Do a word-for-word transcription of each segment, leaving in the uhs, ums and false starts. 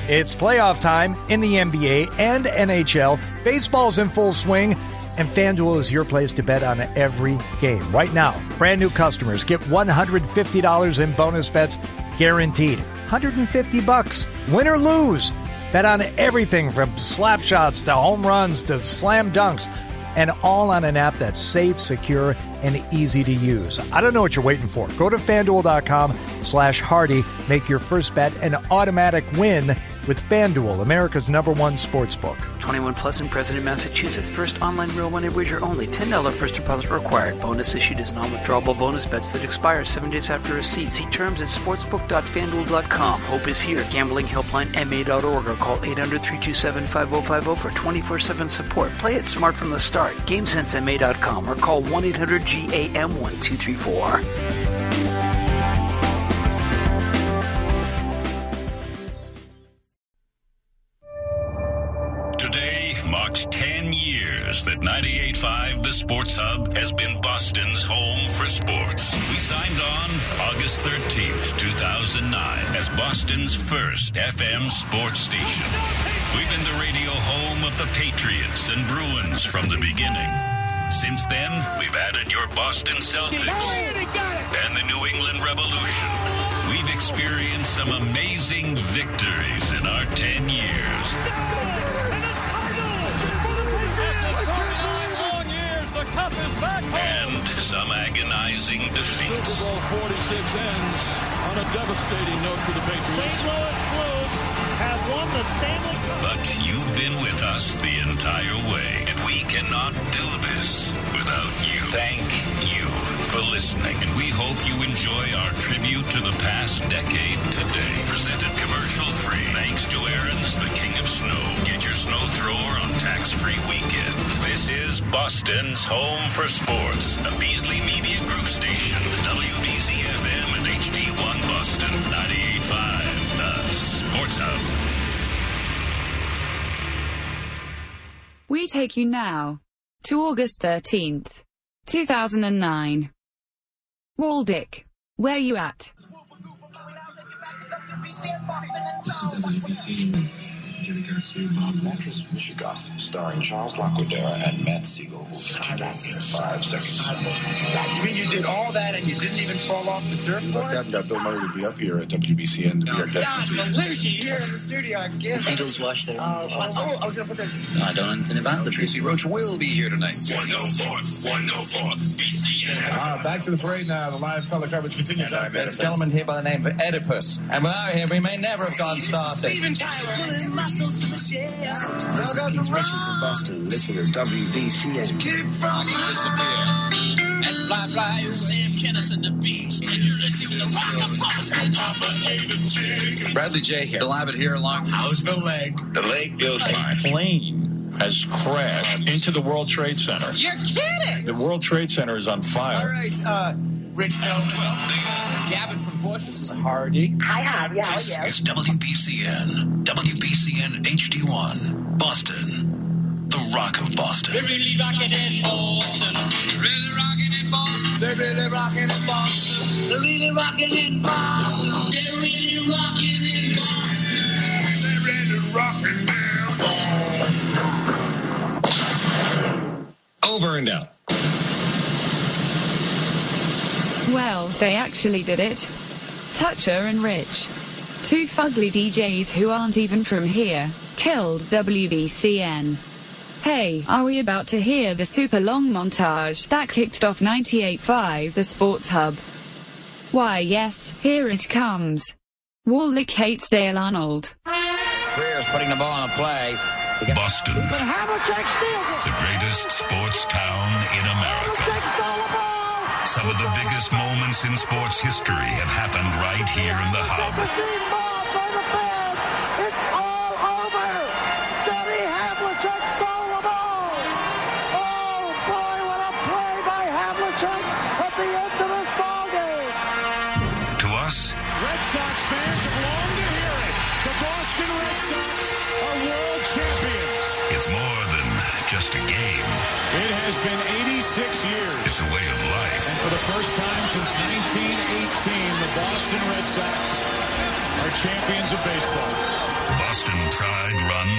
It's playoff time in the N B A and N H L. Baseball's in full swing, and FanDuel is your place to bet on every game. Right now, brand new customers get one hundred fifty dollars in bonus bets guaranteed. one hundred fifty bucks, win or lose. Bet on everything from slap shots to home runs to slam dunks, and all on an app that's safe, secure, and easy to use. I don't know what you're waiting for. Go to FanDuel.com slash Hardy. Make your first bet an automatic win with FanDuel, America's number one sports book. twenty-one plus and present in Massachusetts. First online real money wager only. ten dollars first deposit required. Bonus issued as non-withdrawable bonus bets that expire seven days after receipt. See terms at sportsbook dot fan duel dot com. Hope is here. Gambling helpline M A dot org or call eight hundred, three two seven, five oh five oh for twenty-four seven support. Play it smart from the start. game sense M A dot com or call one eight hundred G A M one two three four. Today marks ten years that ninety-eight point five The Sports Hub has been Boston's home for sports. We signed on August thirteenth, two thousand nine as Boston's first F M sports station. We've been the radio home of the Patriots and Bruins from the beginning. Since then, we've added your Boston Celtics and the New England Revolution. We've experienced some amazing victories in our ten years. And some agonizing defeats. Super Bowl forty-six ends on a devastating note for the Patriots. Saint Louis Blues have won the Stanley Cup. But you've been with us the entire way, and we cannot do this without you. Thank you for listening, and we hope you enjoy our tribute to the past decade today. Presented commercial-free, thanks to Aaron's, the King of Snow. Get your snow thrower on tax-free weekend. This is Boston's home for sports, a Beasley Media Group station, W B Z F M and H D one Boston, ninety-eight point five, the Sports Hub. We take you now to August thirteenth, two thousand nine. Waldick, where you at? Mattress Michigas, starring Charles Laquadera and Matt Siegel, who was in five seconds. You mean you did all that and you didn't even fall off the surfboard? I got Bill Murray to be up here at W B C N to be our guest. God, Belushi here in the studio again. Beatles wash their own dishes. Oh, I was going to put that. I don't know anything about the Tracy Roach will be here tonight. one oh four, one oh four, B C N. Uh, back to the parade now. The live color coverage continues. There's a gentleman here by the name of Oedipus. And without him, we may never have gone started. Steven Tyler. Keith Richards in Boston. Listen to W B C N. Keep frogging disappear. And fly fly Sam Kennison the beach. And you're listening to Rock of Boston. Papa ate a chicken. Bradley J here. Bill Abbott here along. How's the leg? The leg goes fine. Plane has crashed into the World Trade Center. You're kidding. The World Trade Center is on fire. All right, uh, Rich Del Gavin from Bush. This is Hardy. Hi, Hardy. How are This you? is W B C N, W B C N H D one, Boston, the Rock of Boston. They're really rocking in Boston. They're really rocking in Boston. They're really rocking in Boston. They're really rocking in Boston. They're really rocking in Boston. They're really rocking in Boston. Over and out. Well, they actually did it. Toucher and Rich, two fugly D Js who aren't even from here, killed W B C N. Hey, are we about to hear the super long montage that kicked off ninety-eight point five The Sports Hub? Why yes, here it comes. Waldick hates Dale Arnold. Greer's putting the ball on a play. Boston, the greatest sports town in America. Some of the biggest moments in sports history have happened right here in the Hub. It's all over. Johnny Havlicek stole the ball. Oh, boy, what a play by Havlicek at the end of this ball game. To us, Red Sox fans have longed to hear it. The Boston Red Sox are world champions. it's more than just a game. It has been eighty-six years. It's a way of life. And for the first time since nineteen eighteen, the Boston Red Sox are champions of baseball. Boston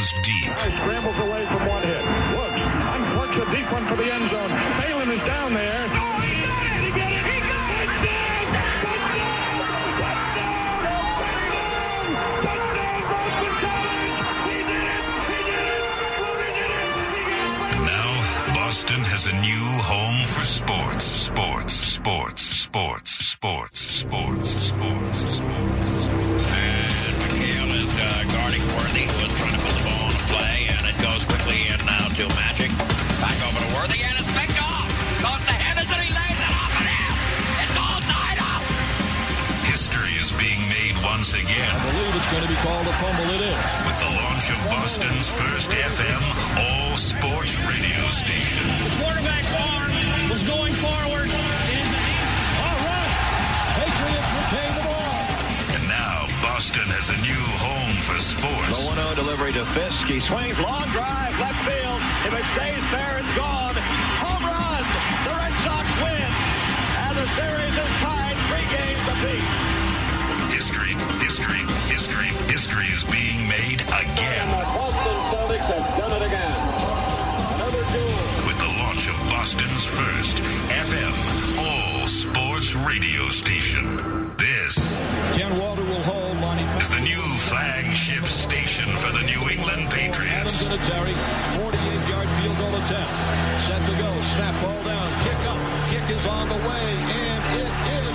goes deep. Scrambles away from one hit. Looks, uncorks a deep one for the end zone. Phelan is down there. Oh, he got it! He got it! He got it! Touchdown! Touchdown! Touchdown! Touchdown! Touchdown! Boston College! He did it! He did it! Flutie did it! He got it! And now, Boston has a new home for sports. Sports, sports, sports, sports, sports, sports, sports. And McHale is uh, guarding Worthy, who is trying to put the ball on the play, and it goes quickly in now to Magic. Back over to Worthy, and it's picked off. Goes to Henderson, he lays it off at him. It's all tied up. History is being made once again. I believe it's going to be called a fumble. It is. With the launch of Boston's first F M all-sports radio station. The quarterback's arm was going forward. It is a all right. Patriots retain the ball. And now Boston has a new home for sports. The one oh delivery to Fisk. He swings, long drive, left field. If it stays fair, it's gone. Home run. The Red Sox win. And the series is tied three games apiece. History, history, history, history is being made again. And the Boston Celtics have done it again. Another duel. With the launch of Boston's first F M all-sports radio station. This Ken Walter will hold Monty is the new flagship station for the New England Patriots. Adams Vinatieri, forty-eight-yard field goal attempt. Set to go. Snap ball down. Kick up. Kick is on the way, and it is.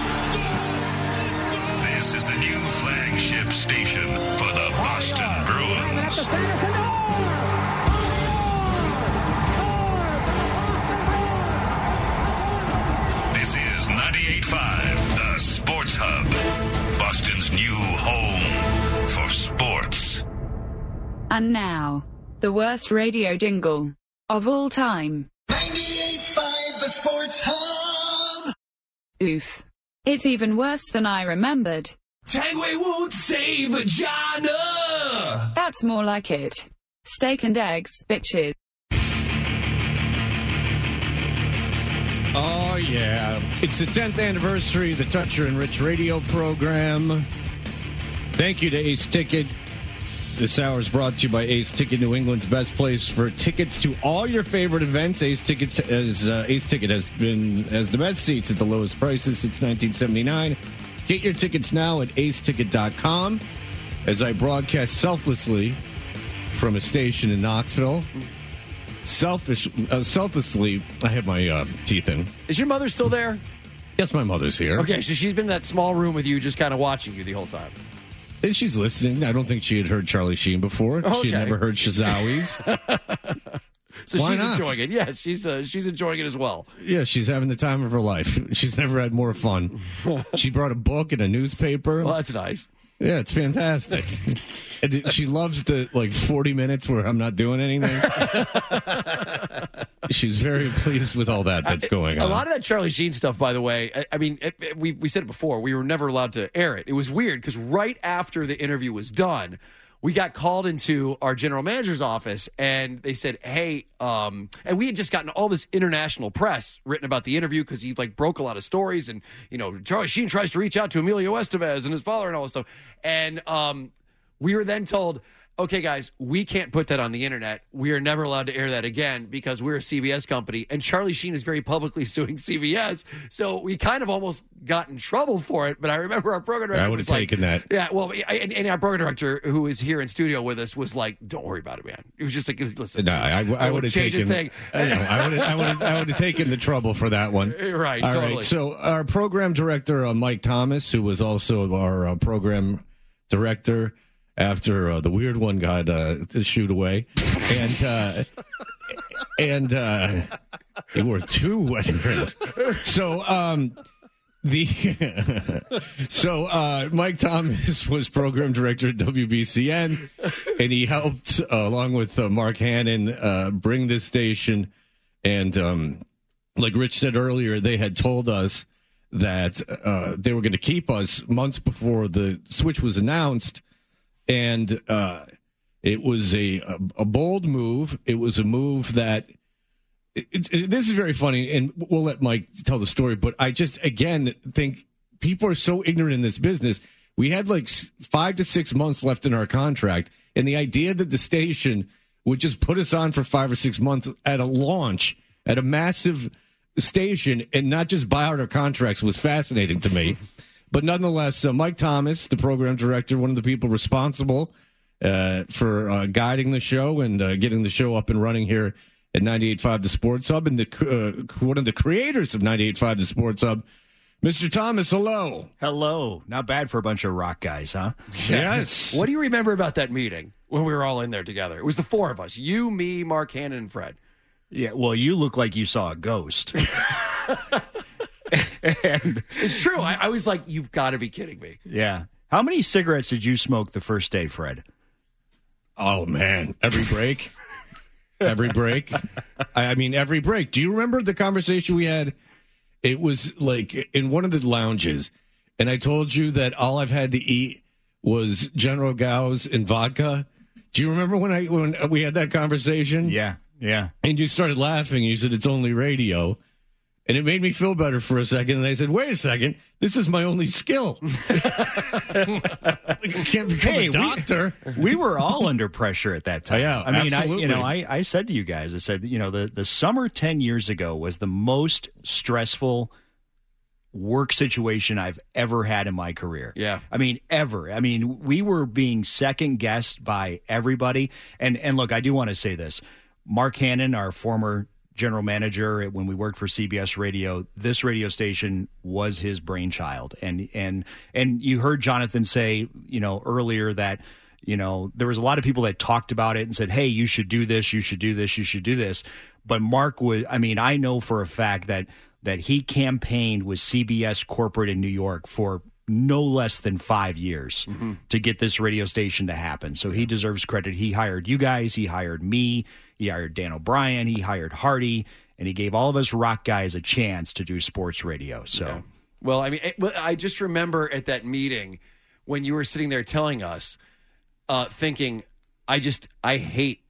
This is the new flagship station for the Boston Bruins. This is ninety-eight point five, the Sports Hub. Boston's new home for sports. And now, the worst radio jingle of all time. ninety-eight point five, the Sports Hub. Oof. It's even worse than I remembered. Tagway won't save vagina. That's more like it. Steak and eggs, bitches. Oh, yeah. It's the tenth anniversary of the Toucher and Rich radio program. Thank you to Ace Ticket. This hour is brought to you by Ace Ticket, New England's best place for tickets to all your favorite events. Ace Tickets as uh, Ace Ticket has been has the best seats at the lowest prices since nineteen seventy-nine. Get your tickets now at ace ticket dot com. As I broadcast selflessly from a station in Knoxville. Selfish, uh, selflessly, I have my uh, teeth in. Is your mother still there? Yes, my mother's here. Okay, so she's been in that small room with you, just kind of watching you the whole time. And she's listening. I don't think she had heard Charlie Sheen before. Okay. She had never heard Shazawi's. So Why she's not? enjoying it. Yes, she's uh, she's enjoying it as well. Yeah, she's having the time of her life. She's never had more fun. She brought a book and a newspaper. Well, that's nice. Yeah, it's fantastic. And she loves the like forty minutes where I'm not doing anything. She's very pleased with all that that's going on. A lot of that Charlie Sheen stuff, by the way, I, I mean, it, it, we, we said it before, we were never allowed to air it. It was weird because right after the interview was done, we got called into our general manager's office, and they said, hey, um, and we had just gotten all this international press written about the interview because he, like, broke a lot of stories, and, you know, Charlie Sheen tries to reach out to Emilio Estevez and his father and all this stuff. And um, we were then told, okay, guys, we can't put that on the internet. We are never allowed to air that again because we're a C B S company, and Charlie Sheen is very publicly suing C B S. So we kind of almost got in trouble for it. But I remember our program director I would have was like, taken that. Yeah, well, and, and our program director, who is here in studio with us, was like, "Don't worry about it, man." It was just like, "Listen, No, I, I, I would have change a taken. thing." I know. I would. I would. I would have taken the trouble for that one. Right. All totally. right. So our program director, uh, Mike Thomas, who was also our uh, program director after uh, the weird one got uh, shooed away, and uh, and uh, they were two wedding rings. So um, the so uh, Mike Thomas was program director at W B C N, and he helped uh, along with uh, Mark Hannon uh, bring this station. And um, like Rich said earlier, they had told us that uh, they were going to keep us months before the switch was announced. And uh, it was a, a a bold move. It was a move that it, it, this is very funny, and we'll let Mike tell the story. But I just again think people are so ignorant in this business. We had like five to six months left in our contract, And the idea that the station would just put us on for five or six months at a launch at a massive station and not just buy out our contracts was fascinating to me. But nonetheless, uh, Mike Thomas, the program director, one of the people responsible uh, for uh, guiding the show and uh, getting the show up and running here at ninety-eight point five The Sports Hub, and the uh, one of the creators of ninety-eight point five The Sports Hub, Mister Thomas, hello. Hello. Not bad for a bunch of rock guys, huh? Yes. What do you remember about that meeting when we were all in there together? It was the four of us. You, me, Mark Hannon, and Fred. Yeah, well, you look like you saw a ghost. And it's true. I, I was like, you've got to be kidding me. Yeah. How many cigarettes did you smoke the first day, Fred? Oh, man. Every break. Every break. I, I mean, every break. Do you remember the conversation we had? It was like in one of the lounges, and I told you that all I've had to eat was General Gao's and vodka. Do you remember when I when we had that conversation? Yeah, yeah. And you started laughing. You said, it's only radio. And it made me feel better for a second. And I said, wait a second. This is my only skill. Like, I can't become Hey, a doctor. We, we were all under pressure at that time. Yeah, I mean, I, absolutely. you know, I, I said to you guys, I said, you know, the, the summer ten years ago was the most stressful work situation I've ever had in my career. Yeah. I mean, ever. I mean, we were being second guessed by everybody. And, and look, I do want to say this. Mark Hannon, our former general manager when we worked for C B S Radio, this radio station was his brainchild. And and and you heard Jonathan say, you know, earlier that, you know, there was a lot of people that talked about it and said, hey, you should do this, you should do this, you should do this. But Mark would, I mean, I know for a fact that that he campaigned with C B S corporate in New York for no less than five years mm-hmm. to get this radio station to happen. So he deserves credit. He hired you guys. He hired me. He hired Dan O'Brien. He hired Hardy. And he gave all of us rock guys a chance to do sports radio. So, yeah. Well, I mean, it, I just remember at that meeting when you were sitting there telling us, uh, thinking, I just, I hate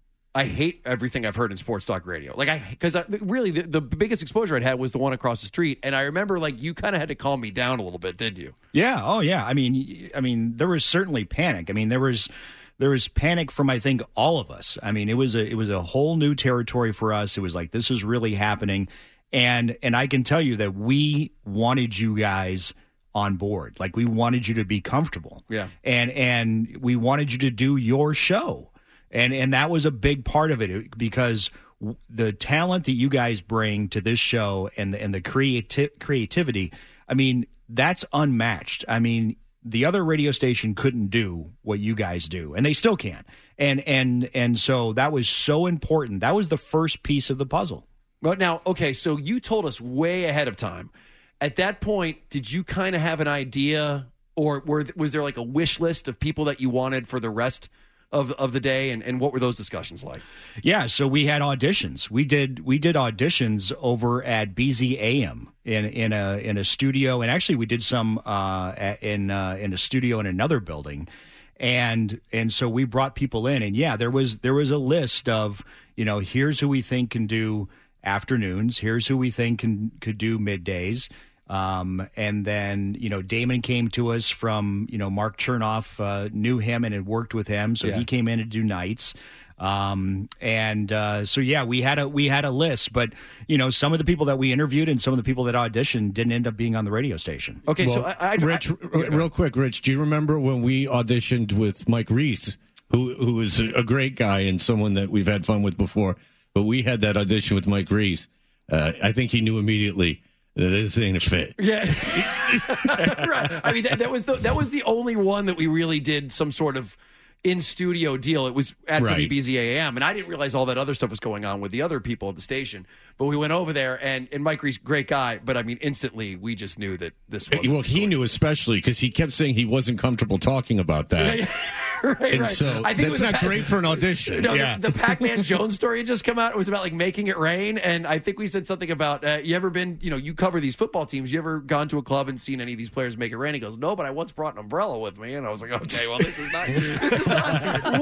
I hate everything I've heard in sports talk radio. Like I, because really the, the biggest exposure I'd had was the one across the street, and I remember like you kind of had to calm me down a little bit, didn't you? Yeah. Oh, yeah. I mean, I mean, there was certainly panic. I mean, there was there was panic from I think all of us. I mean, it was a it was a whole new territory for us. It was like this is really happening, and and I can tell you that we wanted you guys on board. Like we wanted you to be comfortable. Yeah. And and we wanted you to do your show. And and that was a big part of it because the talent that you guys bring to this show and the, and the creati- creativity, I mean, that's unmatched. I mean, the other radio station couldn't do what you guys do, and they still can't. And and and so that was so important. That was the first piece of the puzzle. But now, okay, so you told us way ahead of time. At that point, did you kind of have an idea, or were, was there like a wish list of people that you wanted for the rest of of the day, and, and what were those discussions like? Yeah, so we had auditions. We did we did auditions over at B Z A M in in a in a studio, and actually we did some uh, in uh, in a studio in another building, and and so we brought people in, and yeah, there was there was a list of, you know, here's who we think can do afternoons, here's who we think can could do middays. Um, and then, you know, Damon came to us from, you know, Mark Chernoff, uh, knew him and had worked with him. So yeah. he came in to do nights. Um, and, uh, so yeah, we had a, we had a list, but, you know, some of the people that we interviewed and some of the people that auditioned didn't end up being on the radio station. Okay. Well, so I, I, Rich, I, r- real quick, Rich, do you remember when we auditioned with Mike Reese, who, who is a great guy and someone that we've had fun with before, but we had that audition with Mike Reese. Uh, I think he knew immediately that this ain't a fit. Yeah, right. I mean, that, that was the that was the only one that we really did some sort of in studio deal. It was at Right. W B Z A M, and I didn't realize all that other stuff was going on with the other people at the station. But we went over there, and and Mike Reese, great guy. But I mean, instantly we just knew that this was Well, he knew especially because he kept saying he wasn't comfortable talking about that. right, and right. so I think it that's was not a- great for an audition. No, yeah. the, the Pac-Man Jones story had just come out. It was about like making it rain, and I think we said something about uh, you ever been, you know, you cover these football teams. You ever gone to a club and seen any of these players make it rain? He goes, no, but I once brought an umbrella with me, and I was like, okay, well, this is not this is not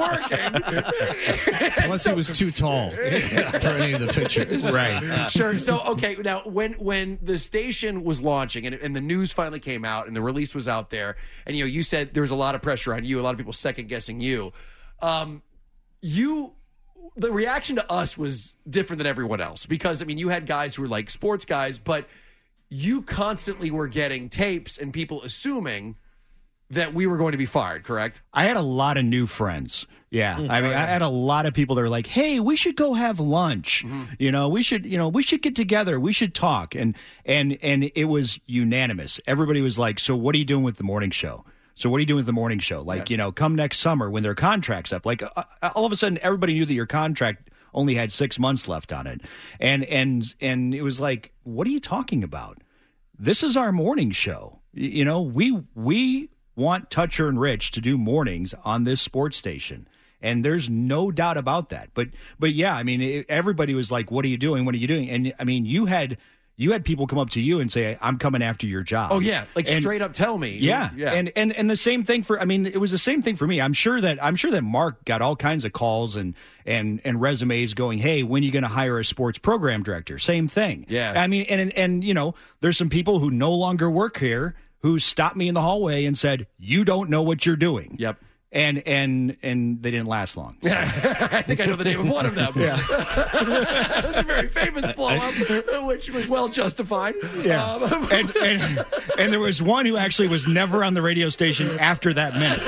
working. Plus, he was too tall for any of the pictures. Right. Sure. So, okay, now when when the station was launching and, and the news finally came out and the release was out there, and you know, you said there was a lot of pressure on you, a lot of people second guessing you. Um, you, the reaction to us was different than everyone else because, I mean, you had guys who were like sports guys, but you constantly were getting tapes and people assuming that we were going to be fired, correct? I had a lot of new friends. Yeah. Mm-hmm. I mean, I had a lot of people that were like, hey, we should go have lunch. Mm-hmm. You know, we should, you know, we should get together. We should talk. And, and, and it was unanimous. Everybody was like, so what are you doing with the morning show? So what are you doing with the morning show? Like, yeah. you know, come next summer when their contract's up. Like uh, all of a sudden, everybody knew that your contract only had six months left on it. And, and, and it was like, what are you talking about? This is our morning show. You know, we, we, want Toucher and Rich to do mornings on this sports station. And there's no doubt about that. But, but yeah, I mean, it, everybody was like, what are you doing? What are you doing? And I mean, you had, you had people come up to you and say, I'm coming after your job. Oh yeah. Like and, straight up tell me. Yeah. yeah. And, and, and the same thing for, I mean, it was the same thing for me. I'm sure that, I'm sure that Mark got all kinds of calls and, and, and resumes going, hey, when are you going to hire a sports program director? Same thing. Yeah. I mean, and, and, and, you know, there's some people who no longer work here who stopped me in the hallway and said, you don't know what you're doing. Yep. And and and they didn't last long. So. I think I know the name of one of them. Yeah. It's a very famous blow-up, which was well justified. Yeah. Um, and, and, and there was one who actually was never on the radio station after that minute.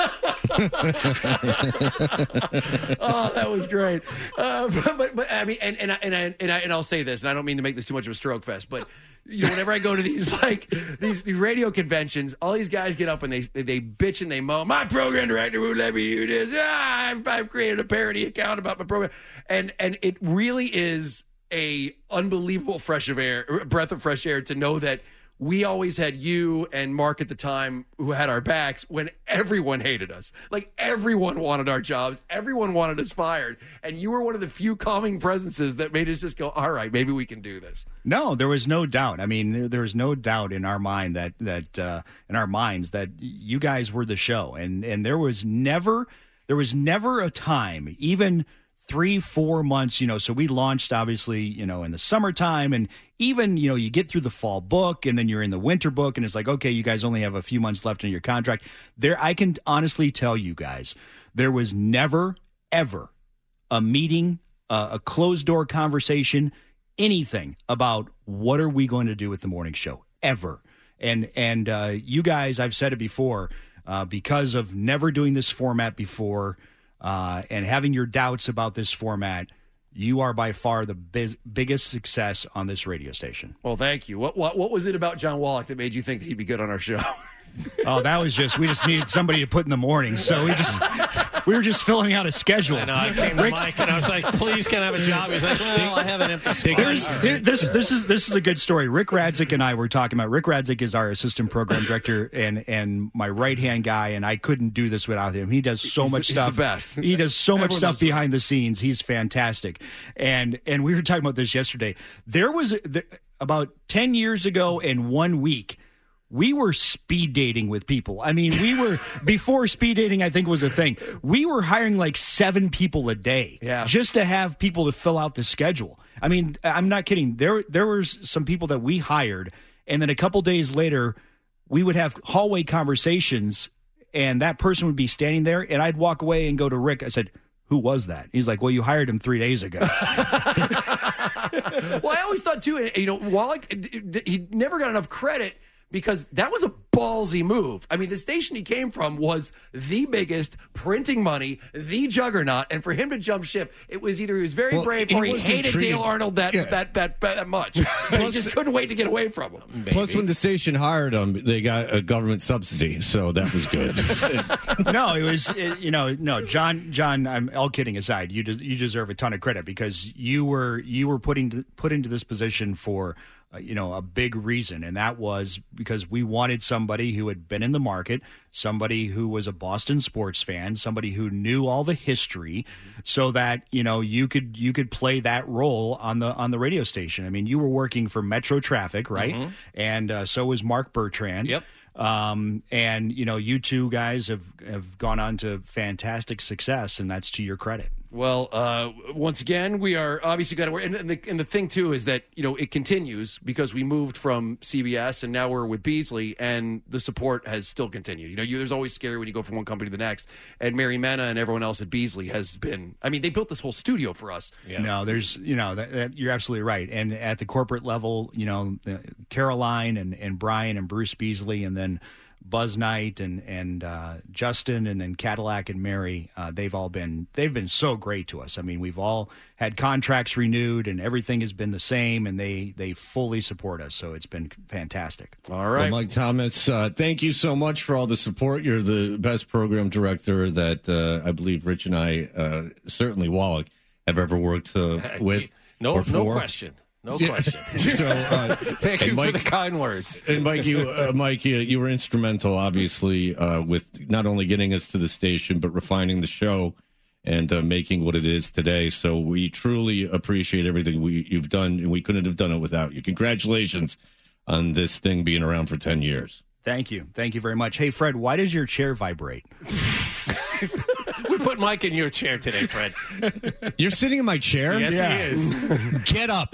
Oh, that was great. Uh, but, but I mean, and and I, and I, and I and I'll say this, and I don't mean to make this too much of a stroke fest, but you know, whenever I go to these like these, these radio conventions, all these guys get up and they they bitch and they moan. My program director won't let me do this. Ah, I've, I've created a parody account about my program, and and it really is a unbelievable fresh of air, breath of fresh air to know that we always had you and Mark at the time who had our backs when everyone hated us. Like, everyone wanted our jobs. Everyone wanted us fired. And you were one of the few calming presences that made us just go, all right, maybe we can do this. No, there was no doubt. I mean, there, there was no doubt in our mind that, that uh, in our minds that you guys were the show. And, and there was never, there was never a time, even three, four months, you know, so we launched obviously, you know, in the summertime, and even, you know, you get through the fall book and then you're in the winter book and it's like, okay, you guys only have a few months left in your contract. There, I can honestly tell you guys, there was never, ever a meeting, uh, a closed door conversation, anything about what are we going to do with the morning show, ever. And, and uh, you guys, I've said it before, uh, because of never doing this format before, Uh, and having your doubts about this format, you are by far the biz- biggest success on this radio station. Well, thank you. What, what what was it about John Wallach that made you think that he'd be good on our show? Oh, that was just, we just needed somebody to put in the morning. So we just, we were just filling out a schedule. I know, I came to Rick, Mike and I was like, please, can I have a job? He's like, well, I have an empty spot. Here, this, this is, this is a good story. Rick Radzik and I were talking about, Rick Radzik is our assistant program director and, and my right-hand guy, and I couldn't do this without him. He does so he's much the, stuff. He's the best. He does so much Everyone stuff behind the scenes. He's fantastic. And, and we were talking about this yesterday. There was the, about ten years ago in one week, we were speed dating with people. I mean, we were, before speed dating, I think, was a thing, we were hiring like seven people a day yeah. just to have people to fill out the schedule. I mean, I'm not kidding. There, there was some people that we hired, and then a couple days later, we would have hallway conversations, and that person would be standing there, and I'd walk away and go to Rick. I said, who was that? He's like, well, you hired him three days ago. Well, I always thought, too, you know, Wallach, he never got enough credit because that was a ballsy move. I mean, the station he came from was the biggest, printing money, the juggernaut, and for him to jump ship, it was either he was very well, brave he or he hated treated, Dale Arnold that yeah. that, that that much. He just couldn't wait to get away from him. Maybe. Plus, when the station hired him, they got a government subsidy, so that was good. No, it was it, you know no John John. I'm all kidding aside. You des- you deserve a ton of credit because you were you were putting to, put into this position for. Uh, you know, a big reason, and that was because we wanted somebody who had been in the market, somebody who was a Boston sports fan, somebody who knew all the history, so that you know you could you could play that role on the on the radio station. I mean, you were working for Metro Traffic, right? Mm-hmm. And uh, so was Mark Bertrand. Yep. Um, and you know, you two guys have have gone on to fantastic success, and that's to your credit. Well, uh, once again, we are obviously got to work. And, and, the, and the thing, too, is that, you know, it continues because we moved from C B S and now we're with Beasley, and the support has still continued. You know, you, there's always scary when you go from one company to the next. And Mary Mena and everyone else at Beasley has been, I mean, they built this whole studio for us. Yeah. No, there's, you know, that, that, you're absolutely right. And at the corporate level, you know, uh, Caroline and, and Brian and Bruce Beasley, and then Buzz Knight and and uh, Justin, and then Cadillac and Mary, uh, they've all been they've been so great to us. I mean, we've all had contracts renewed, and everything has been the same, and they they fully support us. So it's been fantastic. All right, well, Mike Thomas, uh, thank you so much for all the support. You're the best program director that uh, I believe Rich and I, uh, certainly Wallach, have ever worked uh, with. No, or no for. question. No question. so, uh, Thank you Mike, for the kind words. And Mike, you, uh, Mike, you, you were instrumental, obviously, uh, with not only getting us to the station, but refining the show and uh, making what it is today. So we truly appreciate everything we, you've done, and we couldn't have done it without you. Congratulations on this thing being around for ten years. Thank you. Thank you very much. Hey, Fred, why does your chair vibrate? We put Mike in your chair today, Fred. You're sitting in my chair? Yes, yeah. he is. Get up.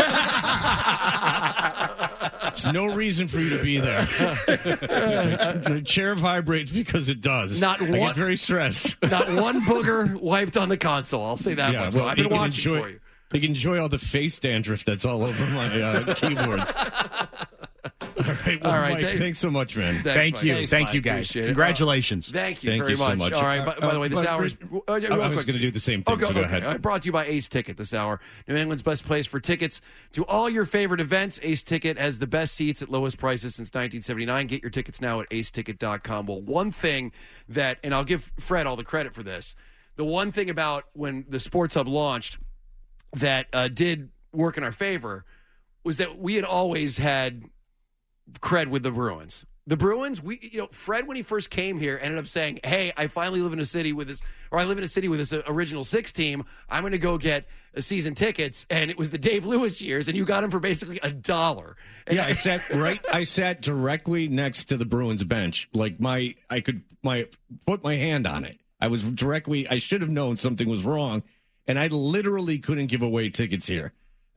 There's no reason for you to be there. The chair vibrates because it does. Not I one, get very stressed. Not one booger wiped on the console. I'll say that yeah, much. Well, So I've been you watching enjoy, for you. You can enjoy all the face dandruff that's all over my uh, keyboards. All right, well, All right, Mike, thank- thanks so much, man. Thanks, Thank Mike. you. Thanks, Thank Mike. you, guys. Appreciate it. Congratulations. Thank you Thank very you so much. much. All right. Uh, By, by the way, this uh, hour is. uh, Uh, real I was quick. going to do the same thing, Oh, go, so go okay. ahead. All right, brought to you by Ace Ticket this hour. New England's best place for tickets to all your favorite events. Ace Ticket has the best seats at lowest prices since nineteen seventy-nine. Get your tickets now at ace ticket dot com. Well, one thing that, and I'll give Fred all the credit for this, the one thing about when the Sports Hub launched that uh, did work in our favor was that we had always had cred with the Bruins. The Bruins, we, you know, Fred, when he first came here, ended up saying, hey, I finally live in a city with this, or I live in a city with this uh, original six team. I'm going to go get a season tickets. And it was the Dave Lewis years, and you got him for basically a dollar. And yeah, I sat right. I sat directly next to the Bruins bench. Like my, I could my put my hand on it. I was directly. I should have known something was wrong, and I literally couldn't give away tickets here.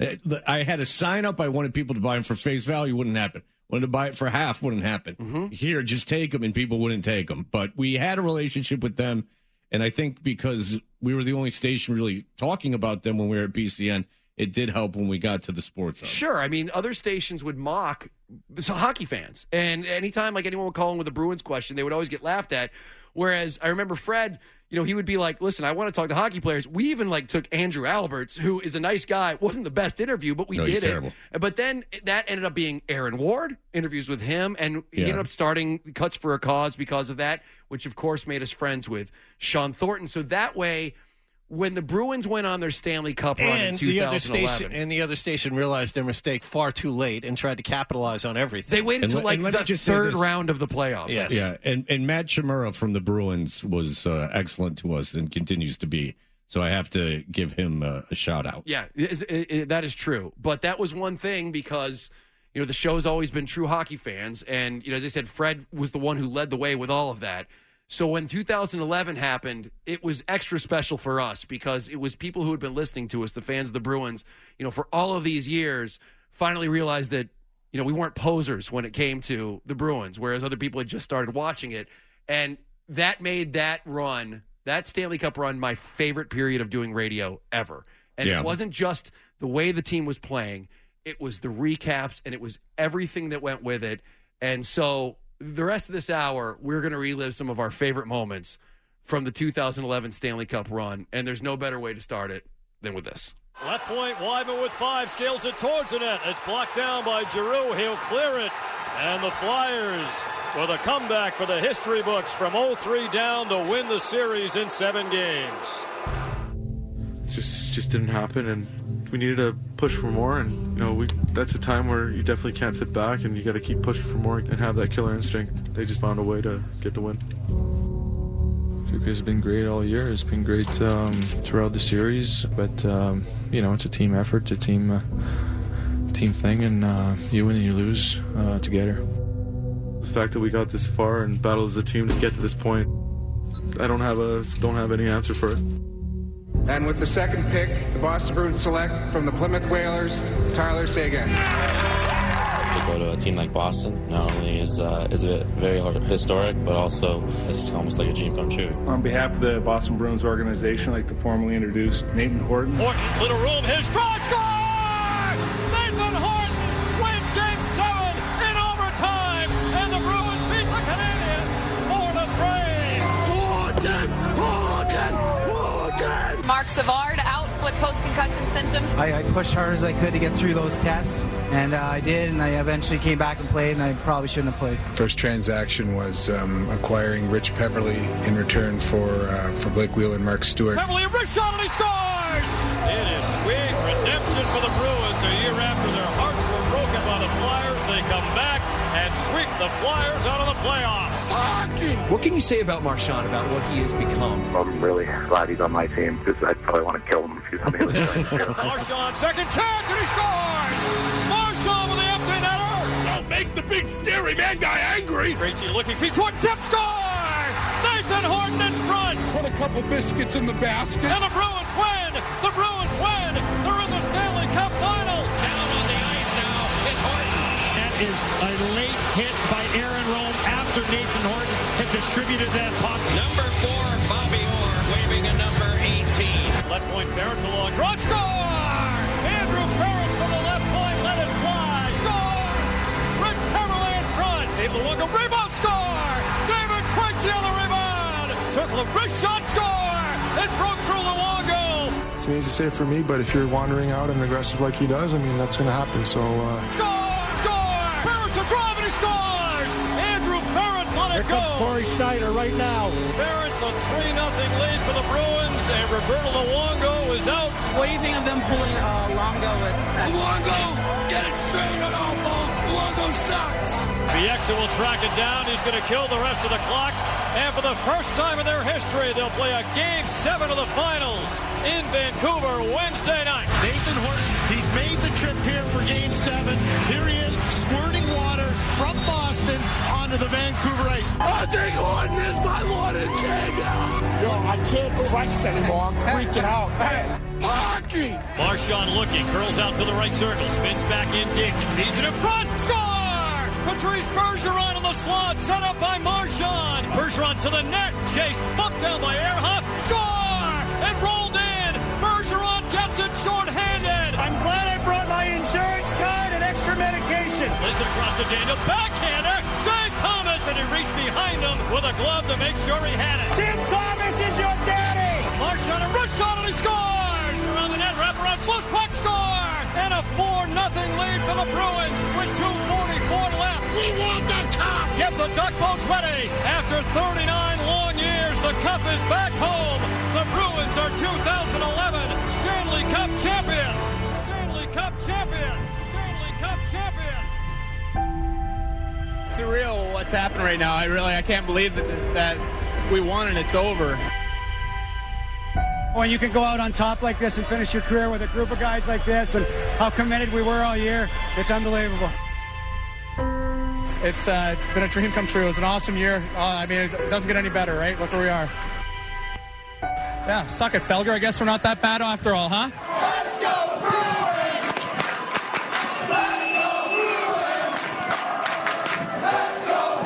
I had a sign up. I wanted people to buy them for face value. Wouldn't happen. Wanted to buy it for half. Wouldn't happen. Mm-hmm. Here, just take them, and people wouldn't take them. But we had a relationship with them, and I think because we were the only station really talking about them when we were at B C N, it did help when we got to the Sports Hub. Sure. I mean, other stations would mock so hockey fans. And anytime like anyone would call in with a Bruins question, they would always get laughed at. Whereas I remember Fred, you know, he would be like, listen, I want to talk to hockey players. We even like took Andrew Alberts, who is a nice guy. Wasn't the best interview, but we no, did he's it. Terrible. But then that ended up being Aaron Ward, interviews with him. And he Yeah. ended up starting Cuts for a Cause because of that, which of course made us friends with Sean Thornton. So that way, when the Bruins went on their Stanley Cup run And in the other two thousand eleven, station and the other station realized their mistake far too late and tried to capitalize on everything. they waited And until let- like and let me the just say third this. round of the playoffs. Yes. Yeah, and, and Matt Chimura from the Bruins was uh, excellent to us and continues to be. So I have to give him uh, a shout out. Yeah, it, it, it, that is true. But that was one thing because, you know, the show's always been true hockey fans. And, you know, as I said, Fred was the one who led the way with all of that. So when two thousand eleven happened, it was extra special for us because it was people who had been listening to us, the fans of the Bruins, you know, for all of these years, finally realized that, you know, we weren't posers when it came to the Bruins, whereas other people had just started watching it. And that made that run, that Stanley Cup run, my favorite period of doing radio ever. And Yeah. it wasn't just the way the team was playing. It was the recaps, and it was everything that went with it. And so the rest of this hour, we're going to relive some of our favorite moments from the two thousand eleven Stanley Cup run. And there's no better way to start it than with this. Left point, Wyman with five, scales it towards the net. It's blocked down by Giroux. He'll clear it. And the Flyers with a comeback for the history books from oh three down to win the series in seven games. Just just didn't happen, and we needed to push for more. And you know, we that's a time where you definitely can't sit back, and you got to keep pushing for more and have that killer instinct. They just found a way to get the win. Duke has been great all year. It's been great um, throughout the series, but um, you know, it's a team effort, a team uh, team thing, and uh, you win and you lose uh, together. The fact that we got this far and battled as a team to get to this point, I don't have a don't have any answer for it. And with the second pick, the Boston Bruins select from the Plymouth Whalers, Tyler Seguin. To go to a team like Boston not only is uh, is it very historic, but also it's almost like a dream come true. On behalf of the Boston Bruins organization, I'd like to formally introduce Nathan Horton. Horton, little room, his drive, score! Nathan Horton wins Game Seven in overtime, and the Bruins beat the Canadiens four to three. Horton, Horton, Horton. Mark Savard out with post-concussion symptoms. I, I pushed hard as I could to get through those tests, and uh, I did, and I eventually came back and played, and I probably shouldn't have played. First transaction was um, acquiring Rich Peverley in return for uh, for Blake Wheeler and Mark Stewart. Peverley, a wrist shot, and he scores! It is sweet redemption for the Bruins. A year after their hearts were broken by the Flyers, they come back and sweep the Flyers out of the playoffs. Hockey! What can you say about Marchand, about what he has become? I'm really glad he's on my team because I'd probably want to kill him if he's on the other side. Marchand, second chance, and he scores! Marchand with the empty netter! Don't make the big scary man guy angry! Gracie looking feet toward tip, score! Nathan Horton in front! Put a couple biscuits in the basket. And the Bruins win! The Bruins win! They're in the Stanley Cup Finals! Down on the ice now, it's Horton! That is a late hit by Aaron Rome after Nathan Horton had distributed that puck. Number four, Bobby Orr, waving a number eighteen. Left point, Ferentz along, draw, score! Andrew Ferentz from the left point, let it fly, score! Rich Peverley in front, David Luongo, rebound, score! David Krejci on the rebound! Circle of wrist shot, score! It broke through Luongo! It's an easy save for me, but if you're wandering out and aggressive like he does, I mean, that's going to happen, so... Uh... Score! Score! Ferentz a drive and he scores! Andrew Ferentz let it Here go! comes Corey Schneider right now. Ferentz a three nothing lead for the Bruins, and Roberto Luongo is out. What do you think of them pulling uh, Luongo? At- Luongo, get it straight on awful. Luongo sucks. Bieksa will track it down. He's going to kill the rest of the clock. And for the first time in their history, they'll play a Game seven of the Finals in Vancouver Wednesday night. Nathan Horton, he's made the trip here for Game seven. Here he is, squirting water from Boston onto the Vancouver ice. I think Horton is my Lord and Savior. Yo, I can't flex anymore. I'm freaking out. Hockey! Marchand looking, curls out to the right circle, spins back in deep, feeds it in front, score! Patrice Bergeron on the slot, set up by Marchand. Bergeron to the net, chased, bumped down by Earhart, score! It rolled in, Bergeron gets it short-handed. I'm glad I brought my insurance card and extra medication. Lays it across to Daniel, backhander, save Thomas, and he reached behind him with a glove to make sure he had it. Tim Thomas is your daddy! Marchand a wrist shot and he scores! Around the net, wrap around, close puck, score! And a four nothing lead for the Bruins with two forty-four left. We want the cup! Get the duck boats ready! After thirty-nine long years, the cup is back home! The Bruins are two thousand eleven Stanley Cup champions! Stanley Cup champions! Stanley Cup champions! Surreal what's happening right now. I really, I can't believe that, that we won and it's over. When you can go out on top like this and finish your career with a group of guys like this and how committed we were all year, it's unbelievable. It's, uh, it's been a dream come true. It was an awesome year. Uh, I mean, it doesn't get any better, right? Look where we are. Yeah, suck it, Felger. I guess we're not that bad after all, huh? Let's go, Bruins! Let's go, Bruins! Let's go,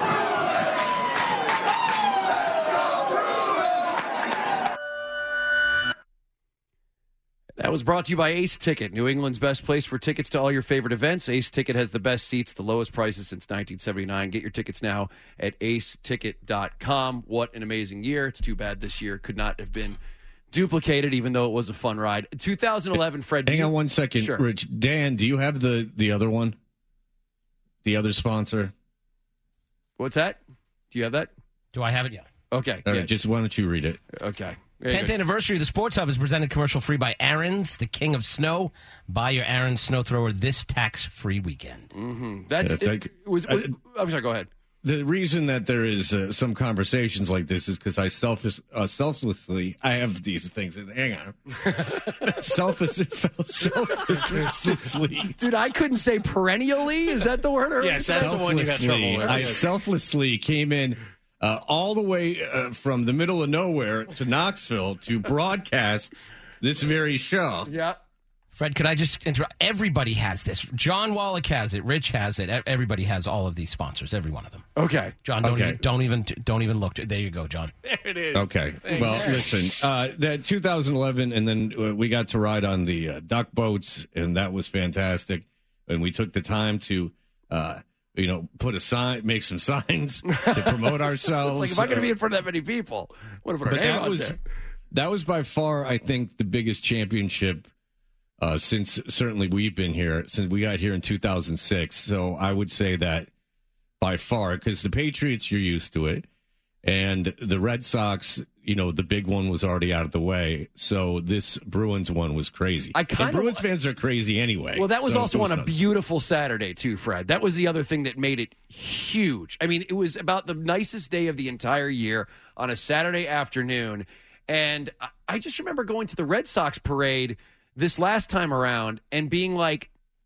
Bruins! Let's go, Bruins! That was brought to you by Ace Ticket, New England's best place for tickets to all your favorite events. Ace Ticket has the best seats, the lowest prices since nineteen seventy-nine. Get your tickets now at ace ticket dot com. What an amazing year. It's too bad this year could not have been duplicated, even though it was a fun ride. two thousand eleven, Fred. Hang you, on one second, sure. Rich. Dan, do you have the, the other one? The other sponsor? What's that? Do you have that? Do I have it? Yeah. Okay. All yeah. right, just why don't you read it? Okay. tenth anniversary of the Sports Hub is presented commercial free by Aaron's, the king of snow. Buy your Aaron's snow thrower this tax-free weekend. Mm-hmm. That's Yeah, it, was, was, I'm sorry, go ahead. The reason that there is uh, some conversations like this is because I selfish, uh, selflessly, I have these things. And hang on. Selfish, selflessly. Dude, I couldn't say perennially. Is that the word? Or yes, that's the one you had trouble with. I selflessly came in uh, all the way uh, from the middle of nowhere to Knoxville to broadcast this very show. Yeah. Fred, could I just interrupt? Everybody has this. John Wallach has it. Rich has it. Everybody has all of these sponsors. Every one of them. Okay, John. Don't okay. even don't even don't even look. There you go, John. There it is. Okay. Thanks. Well, listen. Uh, that two thousand eleven, and then uh, we got to ride on the uh, duck boats, and that was fantastic. And we took the time to, uh, you know, put a sign, make some signs to promote ourselves. It's like, if I'm going to be in front of that many people, what if I put our But name that out was there? that was by far, I think, the biggest championship. Uh, since certainly we've been here, since we got here in two thousand six. So I would say that by far, because the Patriots, you're used to it. And the Red Sox, you know, the big one was already out of the way. So this Bruins one was crazy. I kinda, and Bruins fans are crazy anyway. Well, that was so also was on a nuts. beautiful Saturday, too, Fred. That was the other thing that made it huge. I mean, it was about the nicest day of the entire year on a Saturday afternoon. And I, I just remember going to the Red Sox parade this last time around and being like,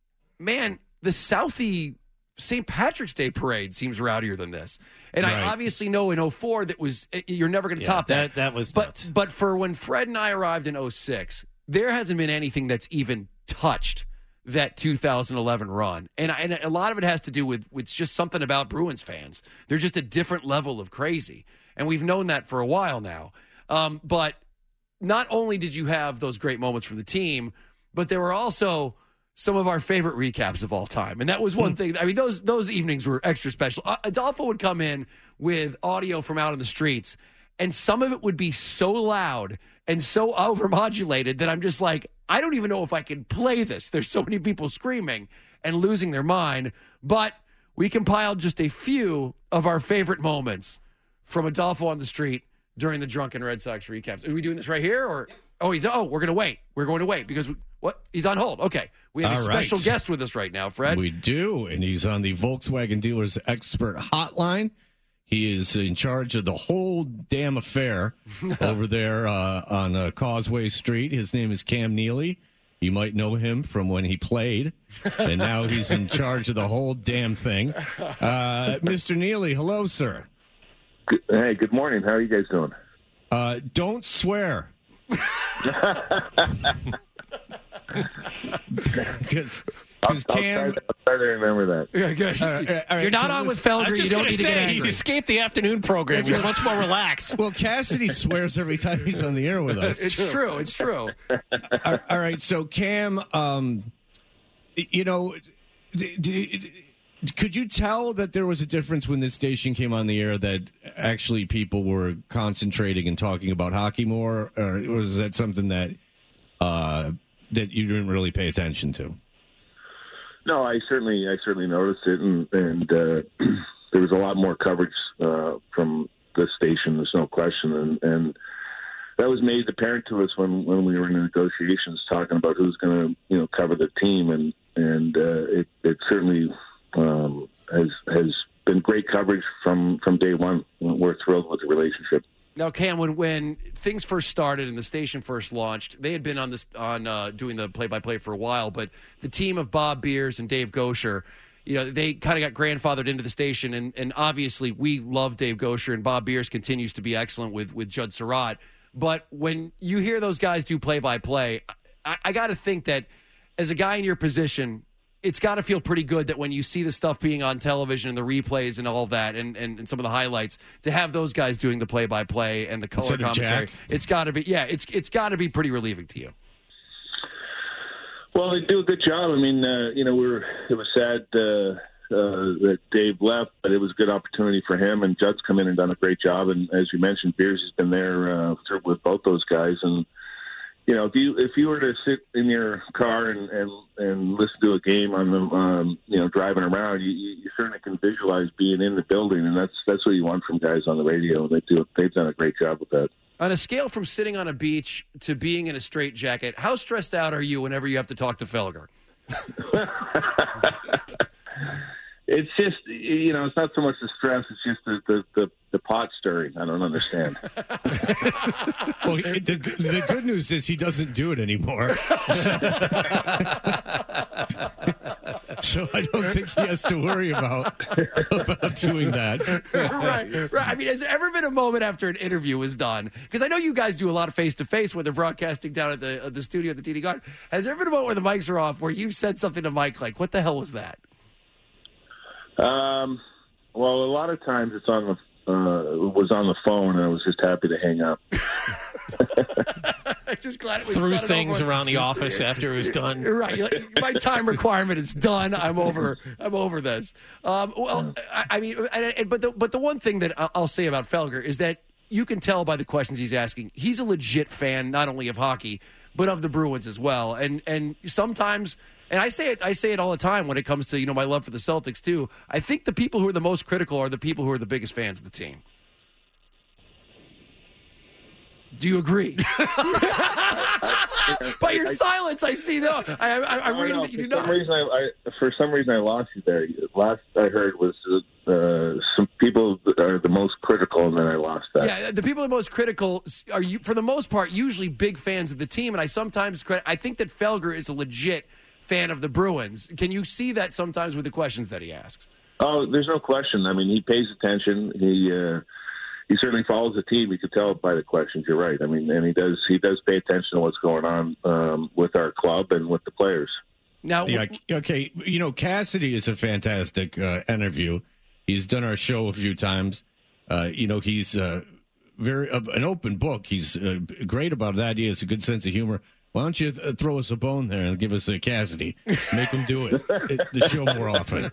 man, the Southie Saint Patrick's Day parade seems rowdier than this. And Right. I obviously know in oh four that was, you're never going to Yeah, top that. that- that was but, nuts. But for when Fred and I arrived in oh six, there hasn't been anything that's even touched that two thousand eleven run. And, and a lot of it has to do with, with just something about Bruins fans. They're just a different level of crazy. And we've known that for a while now. Um, but not only did you have those great moments from the team, but there were also some of our favorite recaps of all time. And that was one thing. I mean, those those evenings were extra special. Uh, Adolfo would come in with audio from out in the streets, and some of it would be so loud and so overmodulated that I'm just like, I don't even know if I can play this. There's so many people screaming and losing their mind. But we compiled just a few of our favorite moments from Adolfo on the street during the Drunken Red Sox recaps. Are we doing this right here? Or oh, he's oh, we're going to wait. We're going to wait because we, what? He's on hold. Okay. We have All a special right. guest with us right now, Fred. We do, and he's on the Volkswagen Dealers Expert Hotline. He is in charge of the whole damn affair over there uh, on uh, Causeway Street. His name is Cam Neely. You might know him from when he played, and now he's in charge of the whole damn thing. Uh, Mister Neely, hello, sir. Good, hey, good morning. How are you guys doing? Uh, don't swear. Because I'll, Cam, I'll, try, I'll try to remember that. Yeah, good. All right, all right, You're not so on this- with Felger. I'm just You don't gonna need to say, get he's angry. escaped the afternoon program. He's much more relaxed. well, Cassidy swears every time he's on the air with us. It's true. It's true. all, all right, so Cam, um, you know, d- d- could you tell that there was a difference when this station came on the air that actually people were concentrating and talking about hockey more, or was that something that uh, that you didn't really pay attention to? No, I certainly, I certainly noticed it, and, and uh, there was a lot more coverage uh, from the station. There's no question, and, and that was made apparent to us when, when we were in negotiations, talking about who's going to, you know, cover the team, and and uh, it, it certainly um, has has been great coverage from, from day one. We're thrilled with the relationship. Now, Cam, when, when things first started and the station first launched, they had been on this on uh, doing the play-by-play for a while, but the team of Bob Beers and Dave Gosher, you know, they kind of got grandfathered into the station, and, and obviously we love Dave Gosher, and Bob Beers continues to be excellent with, with Judd Surratt. But when you hear those guys do play-by-play, I, I got to think that as a guy in your position, it's got to feel pretty good that when you see the stuff being on television and the replays and all of that and, and, and some of the highlights, to have those guys doing the play-by-play and the color Instead of commentary, Jack? it's got to be, yeah, it's it's got to be pretty relieving to you. Well, they do a good job. I mean, uh, you know, we were, it was sad uh, uh, that Dave left, but it was a good opportunity for him. And Judd's come in and done a great job. And as you mentioned, Beers has been there uh, with both those guys. And you know, if you if you were to sit in your car and and, and listen to a game on the um, you know driving around, you, you certainly can visualize being in the building, and that's that's what you want from guys on the radio. And they do they've done a great job with that. On a scale from sitting on a beach to being in a straitjacket, how stressed out are you whenever you have to talk to Felger? It's just, you know, it's not so much the stress, it's just the, the, the, the pot stirring. I don't understand. Well, the, the good news is he doesn't do it anymore. So- So I don't think he has to worry about, about doing that. right, right. I mean, has there ever been a moment after an interview is done? Because I know you guys do a lot of face-to-face when they're broadcasting down at the, at the studio at the T D Garden. Has there ever been a moment where the mics are off where you've said something to Mike like, what the hell was that? Um, well, a lot of times it's on the uh, was on the phone, and I was just happy to hang up. Just glad it was Threw done things over. around the office after it was done. Right, you're like, my time requirement is done. I'm over. I'm over this. Um, well, I, I mean, and, and, but the but the one thing that I'll say about Felger is that you can tell by the questions he's asking, he's a legit fan not only of hockey but of the Bruins as well. And and sometimes. And I say it I say it all the time when it comes to, you know, my love for the Celtics, too. I think the people who are the most critical are the people who are the biggest fans of the team. Do you agree? By your silence, I see, though. I, I, I'm reading that you do for not. Some reason I, I, for some reason, I lost you there. Last I heard was uh, some people are the most critical, and then I lost that. Yeah, the people the most critical are, you, for the most part, usually big fans of the team. And I sometimes credit, I think that Felger is a legit fan of the Bruins. Can you see that sometimes with the questions that he asks? Oh, there's no question. I mean, he pays attention. He uh, he certainly follows the team. You could tell by the questions. You're right. I mean, and he does he does pay attention to what's going on um, with our club and with the players. Now, yeah, okay, you know, Cassidy is a fantastic uh, interview. He's done our show a few times. Uh, you know, he's uh, very uh, an open book. He's uh, great about that. He has a good sense of humor. Why don't you th- throw us a bone there and give us a Cassidy? Make him do it, it the show more often.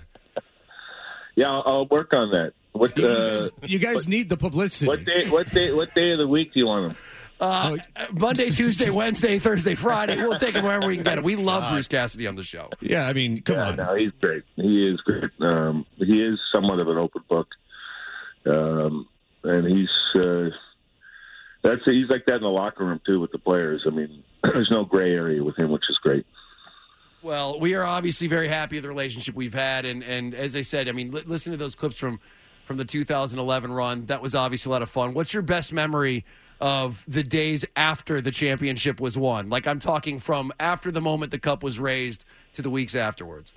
Yeah, I'll, I'll work on that. What, you uh, guys, you guys what, need the publicity. What day? What day? What day of the week do you want him? Uh, Monday, Tuesday, Wednesday, Thursday, Friday. We'll take him wherever we can get him. We love uh, Bruce Cassidy on the show. Yeah, I mean, come yeah, on. No, he's great. He is great. Um, he is somewhat of an open book, um, and he's. Uh, That's he's like that in the locker room too with the players. I mean, there's no gray area with him, which is great. Well, we are obviously very happy with the relationship we've had, and, and as I said, I mean, li- listen to those clips from from the two thousand eleven run. That was obviously a lot of fun. What's your best memory of the days after the championship was won? Like, I'm talking from after the moment the cup was raised to the weeks afterwards.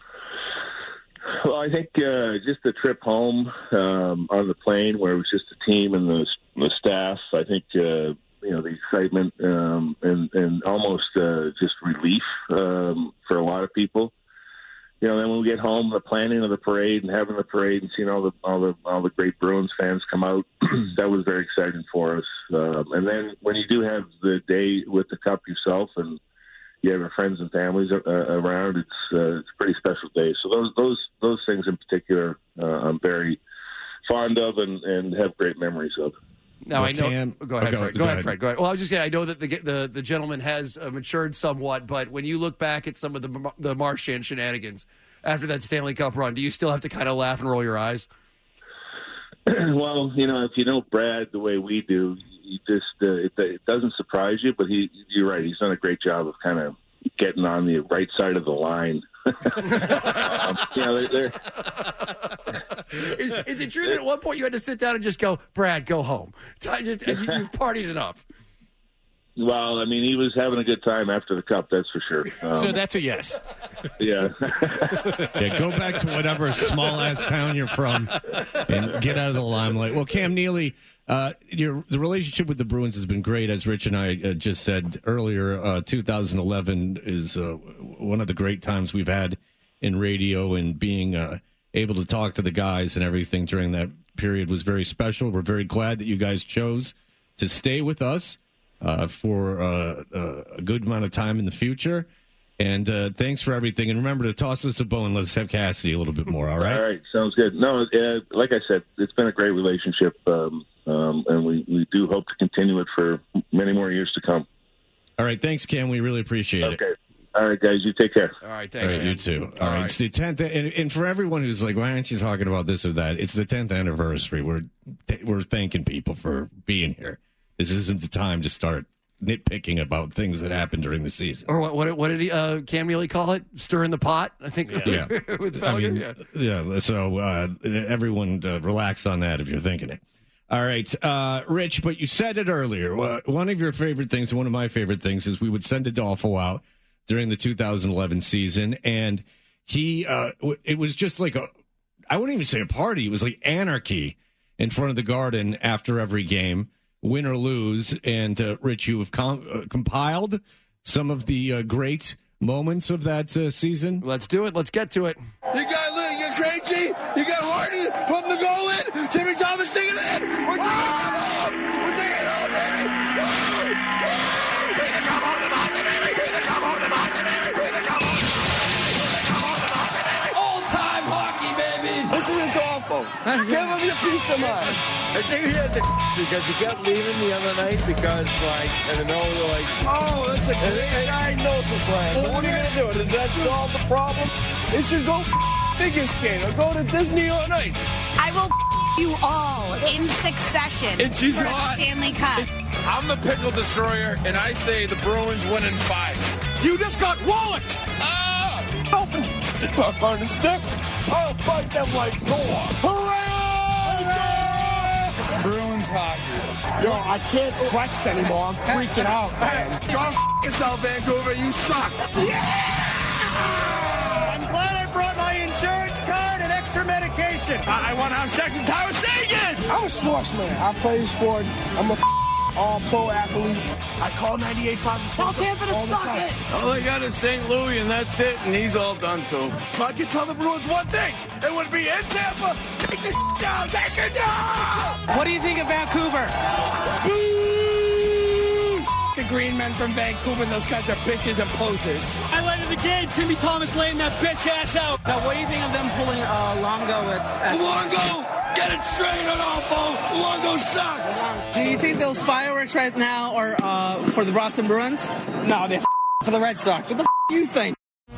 Well, I think uh, just the trip home um, on the plane where it was just the team and the, the staff, I think, uh, you know, the excitement um, and, and almost uh, just relief um, for a lot of people. You know, then when we get home, the planning of the parade and having the parade and seeing all the all the all the great Bruins fans come out, that was very exciting for us. Um, and then when you do have the day with the cup yourself and you have your friends and families uh, around, it's uh, it's a pretty special day. So those those those things in particular, uh, I'm very fond of and, and have great memories of. Now, well, I know. Cam, go ahead, go, Fred. Go, go ahead, ahead, Fred. Go ahead. Well, I was just saying, I know that the the, the gentleman has uh, matured somewhat, but when you look back at some of the the Marchand shenanigans after that Stanley Cup run, do you still have to kind of laugh and roll your eyes? Well, you know, if you know Brad the way we do, you just uh, it, it doesn't surprise you. But he, you're right. He's done a great job of kind of getting on the right side of the line. um, you know, they're, they're is, is it true that at one point you had to sit down and just go, Brad, go home? Just, you've partied enough. Well, I mean, he was having a good time after the cup, that's for sure. Um, so that's a yes. Yeah. Yeah, go back to whatever small-ass town you're from and get out of the limelight. Well, Cam Neely, uh, your the relationship with the Bruins has been great, as Rich and I uh, just said earlier. Uh, two thousand eleven is uh, one of the great times we've had in radio, and being uh, able to talk to the guys and everything during that period was very special. We're very glad that you guys chose to stay with us uh, for uh, uh, a good amount of time in the future. And uh, thanks for everything. And remember to toss us a bone. Let's have Cassidy a little bit more, all right? All right, sounds good. No, uh, like I said, it's been a great relationship, um, um, and we, we do hope to continue it for many more years to come. All right, thanks, Cam. We really appreciate okay. it. Okay. All right, guys, you take care. All right, thanks, all right, man. you too. All, all right. right, it's the tenth, and, and for everyone who's like, why aren't you talking about this or that? It's the tenth anniversary. We're we're thanking people for being here. This isn't the time to start nitpicking about things that happened during the season. Or what? What, what did he, uh, Cam Neely call it? Stirring the pot. I think. Yeah. with I mean, yeah. yeah. So uh, everyone uh, relax on that if you're thinking it. All right, uh, Rich. But you said it earlier. One of your favorite things, one of my favorite things, is we would send Adolfo out during the two thousand eleven season, and he uh, it was just like a, I wouldn't even say a party. It was like anarchy in front of the Garden after every game, win or lose. And uh, Rich, you have com- uh, compiled some of the uh, great moments of that uh, season. Let's do it. Let's get to it. You got Lee, you got Krejci, you got Harden, putting the goal in. Jimmy Thomas taking it in. We're taking it home. We're taking it home, baby. Woo! Woo! Bring the cup home to Boston, baby. Bring the cup home to Boston, baby. Bring the cup home to Boston, baby. Bring the cup home to Boston, baby. All-time hockey, baby. This is awful. Give him your peace of mind. I think he had the because he kept leaving the other night because, like, in the middle, they're like, Oh, that's a great diagnosis, Ryan. But what are you going to do? Does that solve the problem? They should go figure skate or go to Disney on Ice. I will you all in succession And she's for not. a Stanley Cup. I'm the pickle destroyer, and I say the Bruins win in five. You just got walloped. Ah! Open stick up on the stick. I'll fight them like Thor. Hooray! Bruins hockey. Yo, I can't flex anymore. I'm freaking out, man. Go f- yourself, Vancouver. You suck. Yeah! I'm glad I brought my insurance card and extra medication. I, I want to have sex with Tyler Sagan. I'm a sportsman. I play sport. I'm a f- all-pro athlete. I call ninety-eight point five. Tell Tampa to suck it. All I got is Saint Louis, and that's it, and he's all done, too. If I could tell the Bruins one thing, it would be in Tampa. Take the down. Take it down. What do you think of Vancouver? Boo! The green men from Vancouver, those guys are bitches and posers. Highlight of the game, Timmy Thomas laying that bitch ass out. Now, what do you think of them pulling uh, Longo at... at Longo, get it straight on Alpo. Longo sucks. Do you think those fireworks right now are uh, for the Boston Bruins? No, they're f- for the Red Sox. What the f- do you think?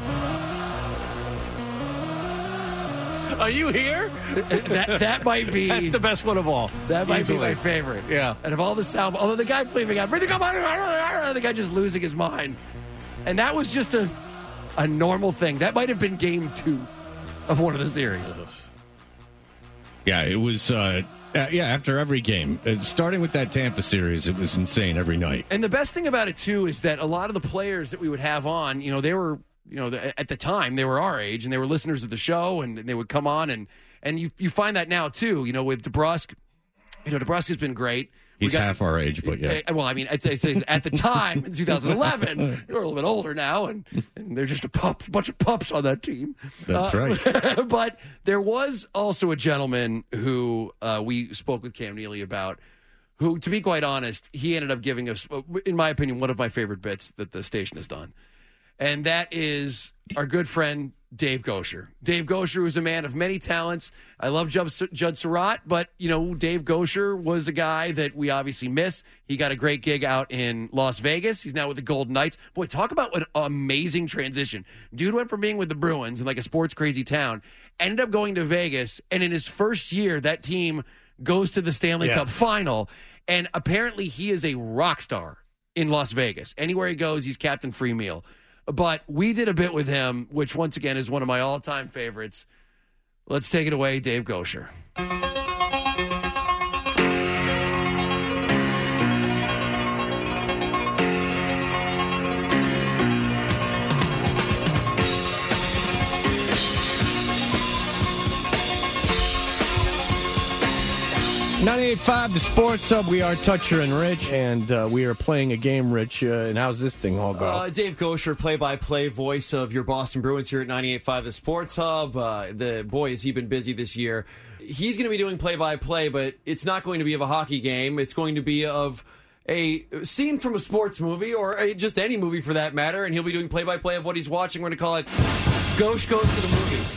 Are you here? that that might be That's the best one of all. That might Easily. be my favorite. Yeah. And of all the sound, although the guy flipping out, bring the guy, the guy just losing his mind, and that was just a a normal thing. That might have been game two of one of the series. Yeah, it was. Uh, uh, yeah, after every game, uh, starting with that Tampa series, it was insane every night. And the best thing about it too is that a lot of the players that we would have on, you know, they were. You know, the, at the time they were our age and they were listeners of the show, and they would come on and and you you find that now too. You know, with DeBrusque, you know, DeBrusque's been great. We He's got- half our age, but yeah. Uh, Well, I mean, I'd say, say at the time in two thousand eleven, they were a little bit older now, and, and they're just a pup, bunch of pups on that team. That's Uh, right. But there was also a gentleman who uh, we spoke with Cam Neely about, who, to be quite honest, he ended up giving us, in my opinion, one of my favorite bits that the station has done. And that is our good friend, Dave Gosher. Dave Gosher was a man of many talents. I love Judd, Judd Surratt, but, you know, Dave Gosher was a guy that we obviously miss. He got a great gig out in Las Vegas. He's now with the Golden Knights. Boy, talk about an amazing transition. Dude went from being with the Bruins in like a sports crazy town, ended up going to Vegas, and in his first year, that team goes to the Stanley Yeah. Cup final, and apparently he is a rock star in Las Vegas. Anywhere he goes, he's Captain Free Meal. But we did a bit with him, which once again is one of my all-time favorites. Let's take it away, Dave Gosher. ninety-eight point five, the Sports Hub. We are Toucher and Rich, and uh, we are playing a game, Rich. Uh, and how's this thing all go? Uh, Dave Gosher, play-by-play voice of your Boston Bruins here at ninety-eight point five, the Sports Hub. Uh, the boy, has he been busy this year. He's going to be doing play-by-play, but it's not going to be of a hockey game. It's going to be of a scene from a sports movie, or a, just any movie for that matter, and he'll be doing play-by-play of what he's watching. We're going to call it Gosh Goes to the Movies.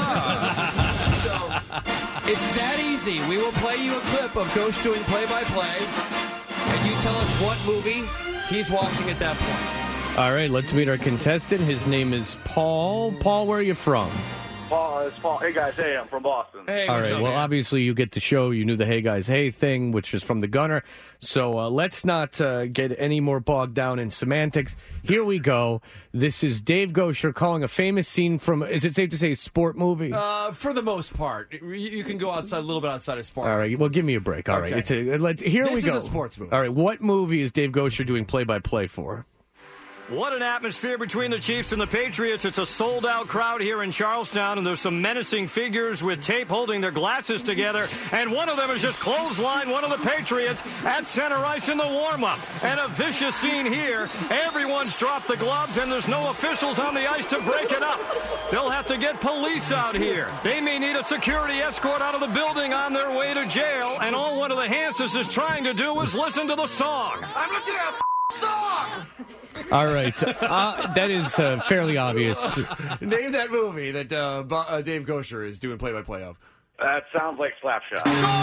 Ah. So, it's that easy. We will play you a clip of Ghost doing play-by-play, and you tell us what movie he's watching at that point. All right, let's meet our contestant. His name is Paul. Paul, where are you from? Paul, it's Paul. Hey, guys. Hey, I'm from Boston. Hey, All right, well, obviously you get the show. You knew the Hey Guys Hey thing, which is from the Gunner. So uh, let's not uh, get any more bogged down in semantics. Here we go. This is Dave Gosher calling a famous scene from, is it safe to say, a sport movie? Uh, for the most part. You, you can go outside, a little bit outside of sports. All right, well, give me a break. All right, Okay. it's a, let's, here This we is go. a sports movie. All right, what movie is Dave Gosher doing play-by-play for? What an atmosphere between the Chiefs and the Patriots. It's a sold-out crowd here in Charlestown, and there's some menacing figures with tape holding their glasses together, and one of them has just clotheslined one of the Patriots at center ice in the warm-up. And a vicious scene here. Everyone's dropped the gloves, and there's no officials on the ice to break it up. They'll have to get police out here. They may need a security escort out of the building on their way to jail, and all one of the Hanses is trying to do is listen to the song. I'm looking at a song! All right. Uh, that is uh, fairly obvious. Name that movie that uh, Bo- uh, Dave Gosher is doing play-by-play of. That sounds like Slapshot.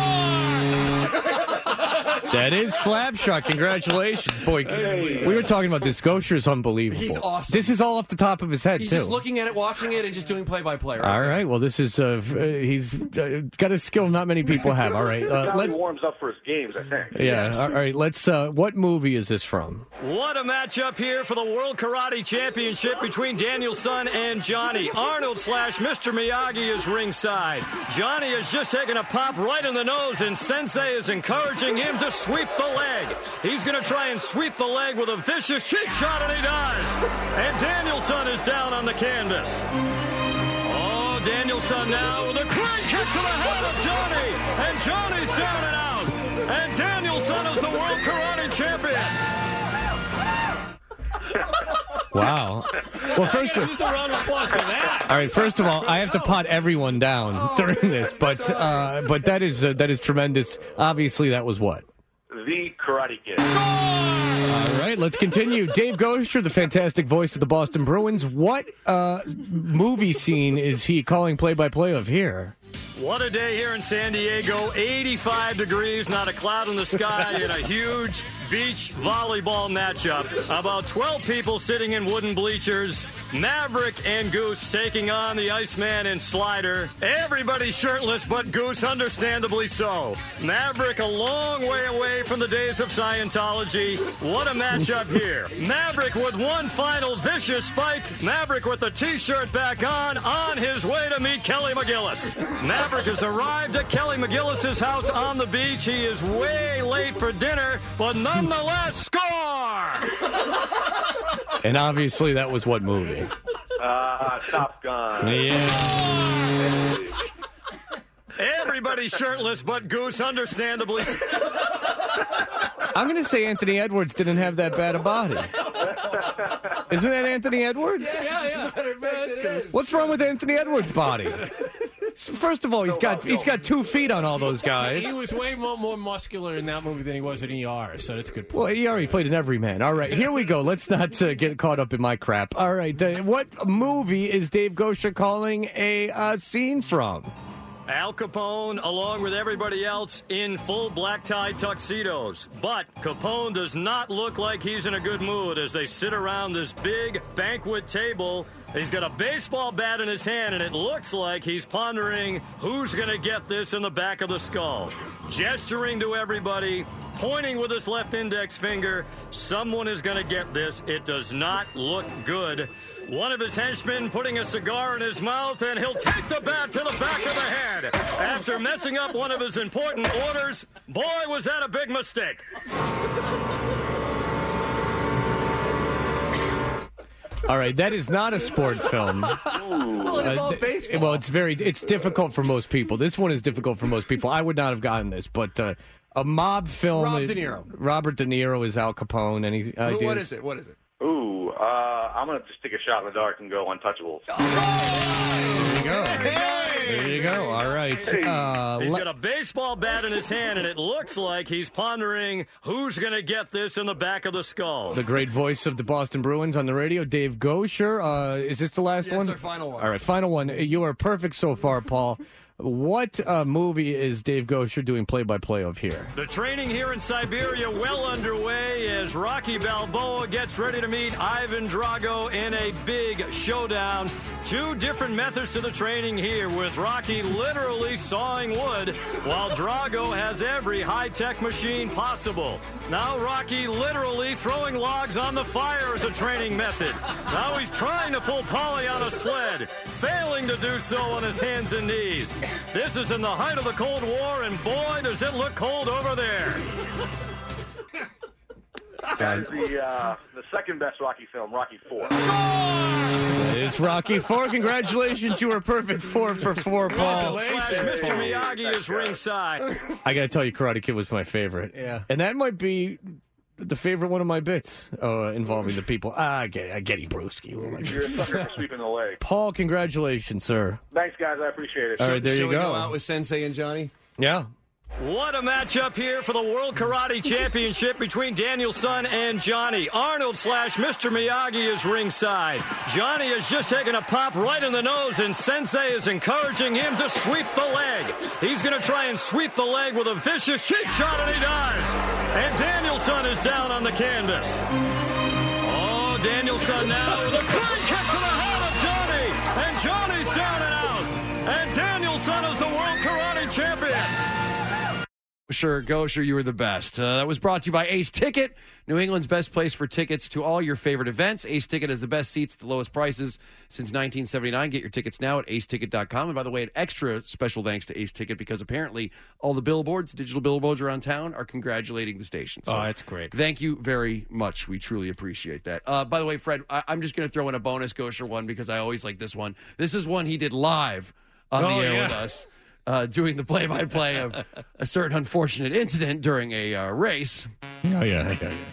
That is Slapshot. Congratulations, boy. Hey. We were talking about this. Gosher is unbelievable. He's awesome. This is all off the top of his head, He's too. just looking at it, watching it, and just doing play-by-play. Right All there. right. Well, this is uh, f- uh, he's uh, got a skill not many people have. All right. This is Uh, how let's. he warms up for his games, I think. Yeah. All right. Let's. Uh, what movie is this from? What a matchup here for the World Karate Championship between Daniel-san and Johnny. Arnold slash Mister Miyagi is ringside. Johnny has just taken a pop right in the nose, and Sensei is encouraging him to sweep the leg. He's going to try and sweep the leg with a vicious cheap shot, and he does. And Daniel-san is down on the canvas. Oh, Daniel-san now with a great kick to the head of Johnny. And Johnny's down and out. And Daniel-san is the World Karate Champion. Wow. Well, first of Just a round of applause for that. all right. First of all, I have to pot everyone down during this, but uh, but that is uh, that is tremendous. Obviously, that was what. The Karate Kid. All right, let's continue. Dave Gosher, the fantastic voice of the Boston Bruins. What uh, movie scene is he calling play-by-play of here? What a day here in San Diego. eighty-five degrees, not a cloud in the sky, and a huge beach volleyball matchup. About twelve people sitting in wooden bleachers. Maverick and Goose taking on the Iceman and Slider. Everybody shirtless but Goose, understandably so. Maverick a long way away from the days of Scientology. What a matchup here. Maverick with one final vicious spike. Maverick with the T-shirt back on, on his way to meet Kelly McGillis. Maverick has arrived at Kelly McGillis' house on the beach. He is way late for dinner, but nonetheless, score! And obviously, that was what movie? Uh, Top Gun. Yeah. Everybody shirtless but Goose, understandably. I'm going to say Anthony Edwards didn't have that bad a body. Isn't that Anthony Edwards? Yeah, yeah. What's wrong with Anthony Edwards' body? First of all, he's got he's got two feet on all those guys. He was way more, more muscular in that movie than he was in E R, so that's a good point. Well, he already played an everyman. All right, here we go. Let's not uh, get caught up in my crap. All right, uh, what movie is Dave Gosher calling a uh, scene from? Al Capone, along with everybody else, in full black tie tuxedos. But Capone does not look like he's in a good mood as they sit around this big banquet table. He's got a baseball bat in his hand, and it looks like he's pondering who's going to get this in the back of the skull. Gesturing to everybody, pointing with his left index finger. Someone is going to get this. It does not look good. One of his henchmen putting a cigar in his mouth, and he'll take the bat to the back of the head. After messing up one of his important orders, boy, was that a big mistake. All right, that is not a sport film. Well, it involved Uh, baseball. well, it's very it's difficult for most people. This one is difficult for most people. I would not have gotten this, but uh, a mob film. Rob De Niro. Robert De Niro is Al Capone, and he. Who- ideas. what is it? What is it? Ooh, uh, I'm going to just take a shot in the dark and go Untouchables. There you go. There you go. All right. Uh, He's le- got a baseball bat in his hand, and it looks like he's pondering who's going to get this in the back of the skull. the great voice of the Boston Bruins on the radio, Dave Gosher. Uh, is this the last Yes, one? our final one. All right, final one. You are perfect so far, Paul. What uh, movie is Dave Gosher doing play-by-play of here? The training here in Siberia well underway as Rocky Balboa gets ready to meet Ivan Drago in a big showdown. Two different methods to the training here, with Rocky literally sawing wood while Drago has every high-tech machine possible. Now Rocky literally throwing logs on the fire as a training method. Now he's trying to pull Paulie on a sled, failing to do so on his hands and knees. This is in the height of the Cold War, and boy, does it look cold over there. That is the uh, the second best Rocky film, Rocky Four. It's Rocky Four. Congratulations, you were perfect four for four, Paul. Mister Miyagi is ringside. I got to tell you, Karate Kid was my favorite. Yeah. And that might be the favorite one of my bits uh, involving the people. Ah, I get, I get it, Brewski. You're a sucker for sweeping the leg. Paul, congratulations, sir. Thanks, guys. I appreciate it. All right, there Shall you we go. go out with Sensei and Johnny? Yeah. What a matchup here for the World Karate Championship between Daniel-san and Johnny. Arnold slash Mister Miyagi is ringside. Johnny has just taken a pop right in the nose, and Sensei is encouraging him to sweep the leg. He's going to try and sweep the leg with a vicious cheap shot, and he does. And Daniel-san is down on the canvas. Oh, Daniel-san now with a clean kick to the head of Johnny. And Johnny's down and out. And Daniel-san is the World Karate Champion. Sure, Gosher, you were the best. Uh, that was brought to you by Ace Ticket, New England's best place for tickets to all your favorite events. Ace Ticket has the best seats at the lowest prices since nineteen seventy-nine. Get your tickets now at ace ticket dot com. And by the way, an extra special thanks to Ace Ticket because apparently all the billboards, digital billboards around town, are congratulating the station. So Oh, that's great. Thank you very much. We truly appreciate that. Uh, by the way, Fred, I- I'm just going to throw in a bonus Gosher one because I always like this one. This is one he did live on Oh, the air yeah. with us. Uh, doing the play-by-play of a certain unfortunate incident during a uh, race. Oh, yeah, yeah, yeah.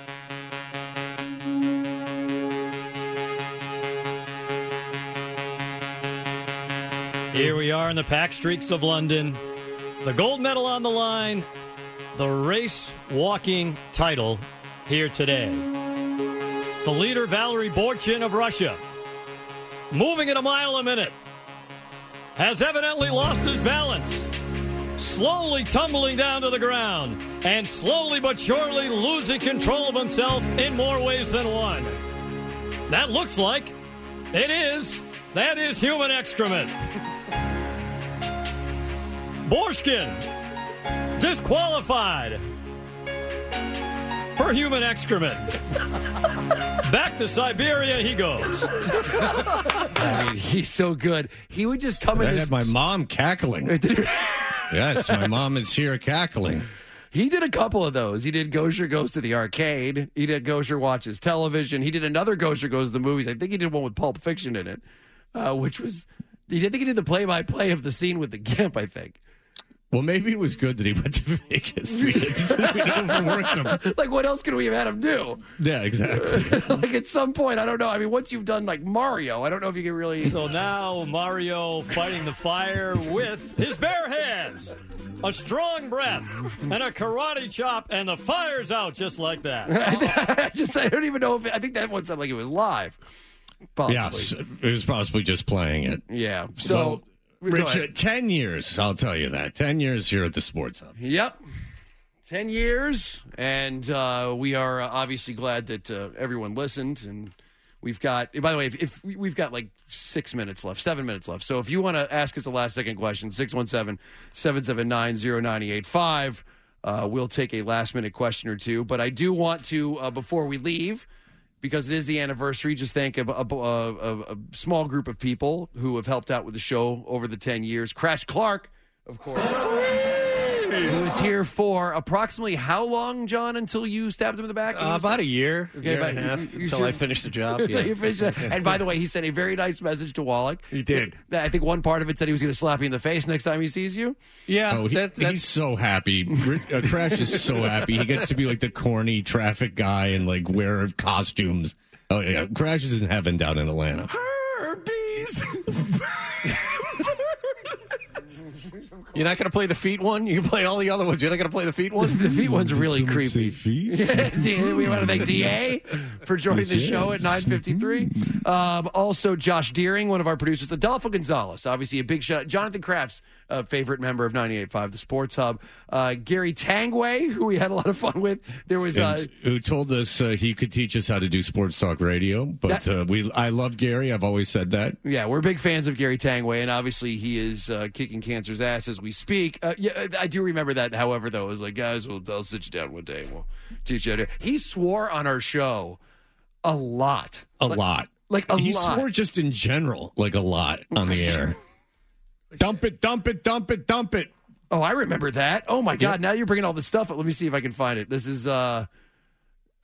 Here we are in the Pack Streaks of London. The gold medal on the line. The race walking title here today. The leader, Valery Borchin of Russia, moving at a mile a minute, has evidently lost his balance, slowly tumbling down to the ground, and slowly but surely losing control of himself in more ways than one. That looks like it is. That is human excrement. Borshkin disqualified for human excrement. Back to Siberia he goes. I mean, he's so good. He would just come I in. had His... my mom cackling. Yes, my mom is here cackling. He did a couple of those. He did Gosher Goes to the Arcade. He did Gosher Watches Television. He did another Gosher Goes to the Movies. I think he did one with Pulp Fiction in it, uh, which was... He did think he did the play-by-play of the scene with the Gimp, I think. Well, maybe it was good that he went to Vegas because we overworked him. Like, what else could we have had him do? Yeah, exactly. Like, at some point, I don't know. I mean, once you've done, like, Mario, I don't know if you can really... So now Mario fighting the fire with his bare hands, a strong breath, and a karate chop, and the fire's out just like that. I just, I don't even know if... It, I think that one sounded like it was live. Possibly. Yes, it was possibly just playing it. Yeah, so... Well, Richard, ten years, I'll tell you that. Ten years here at the Sports Hub. Yep. Ten years, and uh, we are uh, obviously glad that uh, everyone listened. And we've got, by the way, if, if we- we've got like six minutes left, seven minutes left. So if you want to ask us a last second question, six one seven, seven seven nine, zero nine eight five, uh, we'll take a last minute question or two. But I do want to, uh, before we leave, because it is the anniversary, just thank a, a, a, a small group of people who have helped out with the show over the ten years. Crash Clark, of course, who was here for approximately how long, John, until you stabbed him in the back? Uh, about a year, Okay, year but and a half, you- you until sure- I finished the job. Until Yeah. you finished it. And by the way, he sent a very nice message to Wallach. He did. I think one part of it said he was going to slap you in the face next time he sees you. Yeah, Oh, he, that, that's he's so happy. Ri- uh, Crash is so happy. He gets to be like the corny traffic guy and like wear costumes. Oh yeah, Crash is in heaven down in Atlanta. herpes. You're not going to play the feet one? You can play all the other ones. You're not going to play the feet one? The feet one's really creepy. Feet? Yeah, we want to thank D A for joining the Yes, show yes. at nine fifty-three. Um, also, Josh Deering, one of our producers. Adolfo Gonzalez, obviously a big shout. Jonathan Kraft's uh, favorite member of ninety-eight point five, the Sports Hub. Uh, Gary Tangway, who we had a lot of fun with. There was... Uh, And who told us uh, he could teach us how to do sports talk radio? But That- uh, we, I love Gary. I've always said that. Yeah, we're big fans of Gary Tangway, and obviously he is uh, kicking cancer's ass as we speak. Uh, yeah, I do remember that, however, though. It was like, guys, we'll, I'll sit you down one day and we'll teach you how to... He swore on our show a lot. A Like- lot. Like a he lot. swore just in general, like a lot on the air. Dump it, dump it, dump it, dump it. Oh, I remember that. Oh, my God. Now you're bringing all this stuff up. Let me see if I can find it. This is... uh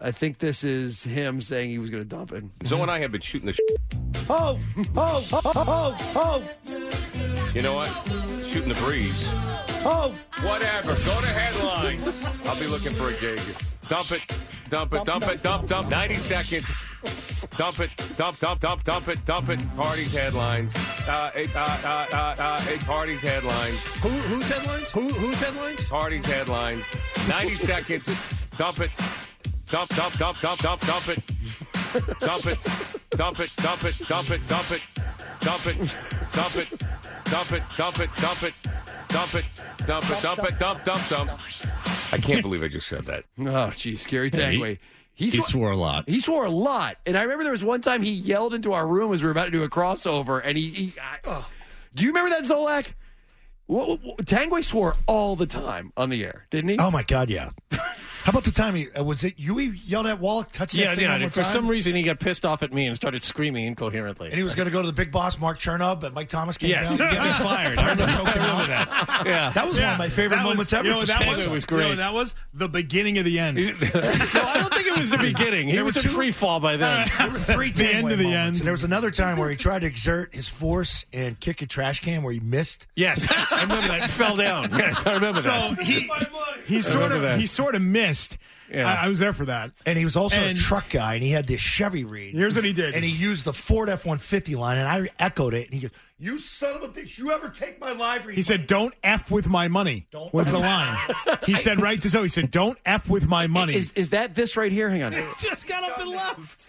I think this is him saying he was going to dump it. Zoe and I have been shooting the sh- Oh, oh, oh, oh, oh, You know what? Shooting the breeze. oh. Whatever. Go to headlines. I'll be looking for a gig. Dump it. Dump it. Dump it. Dump, dump. ninety seconds. Dump it. Dump, dump, dump, dump it. Dump it. Parties headlines. Uh, eight, uh, uh, uh, uh, eight parties headlines. Who, whose headlines? Who, whose headlines? Parties headlines. ninety seconds. Dump it. Dump, dump, dump, dump, dump, dump it. Dump it. Dump it. Dump it. Dump it. Dump it. Dump it. Dump it. Dump it. Dump it. Dump it. Dump it. Dump it. Dump it. Dump, dump, dump. I can't believe I just said that. Oh, geez, Gary Yeah, he- Tangway. he swore a lot. He swore a lot. And I remember there was one time he yelled into our room as we were about to do a crossover. And he. he I, do you remember that, Zolak? What, what, Tangway swore all the time on the air, didn't he? Oh, my God, yeah. How about the time he uh, was it you he yelled at Wallach, touch that Yeah, thing yeah. one more For time? some reason, he got pissed off at me and started screaming incoherently. And he was going to go to the big boss, Mark Chernow, but Mike Thomas came Yes, down. get me fired. I remember, I remember that. Yeah. That was one of my favorite That was- moments ever. You know, at the that Sports was, Hub. was great. You know, that was the beginning of the end. No, I don't think it was the beginning. He There was were in two- free fall by then. There were three The end Tangway of the moments. end. And there was another time where he tried to exert his force and kick a trash can where he missed. Yes, I remember that. He fell down. Yes, I remember So that. he he sort remember of that. he sort of missed. Yeah. I, I was there for that. And he was also And- a truck guy, and he had this Chevy read. Here's what he did. And he used the Ford F one fifty line, and I echoed it. And he goes, "You son of a bitch! You ever take my live read?" He said, "Don't f with my money." Don't was F- the line. He said right to so. He said, "Don't f with my money." Is, is that this right here? Hang on. Just got up and left.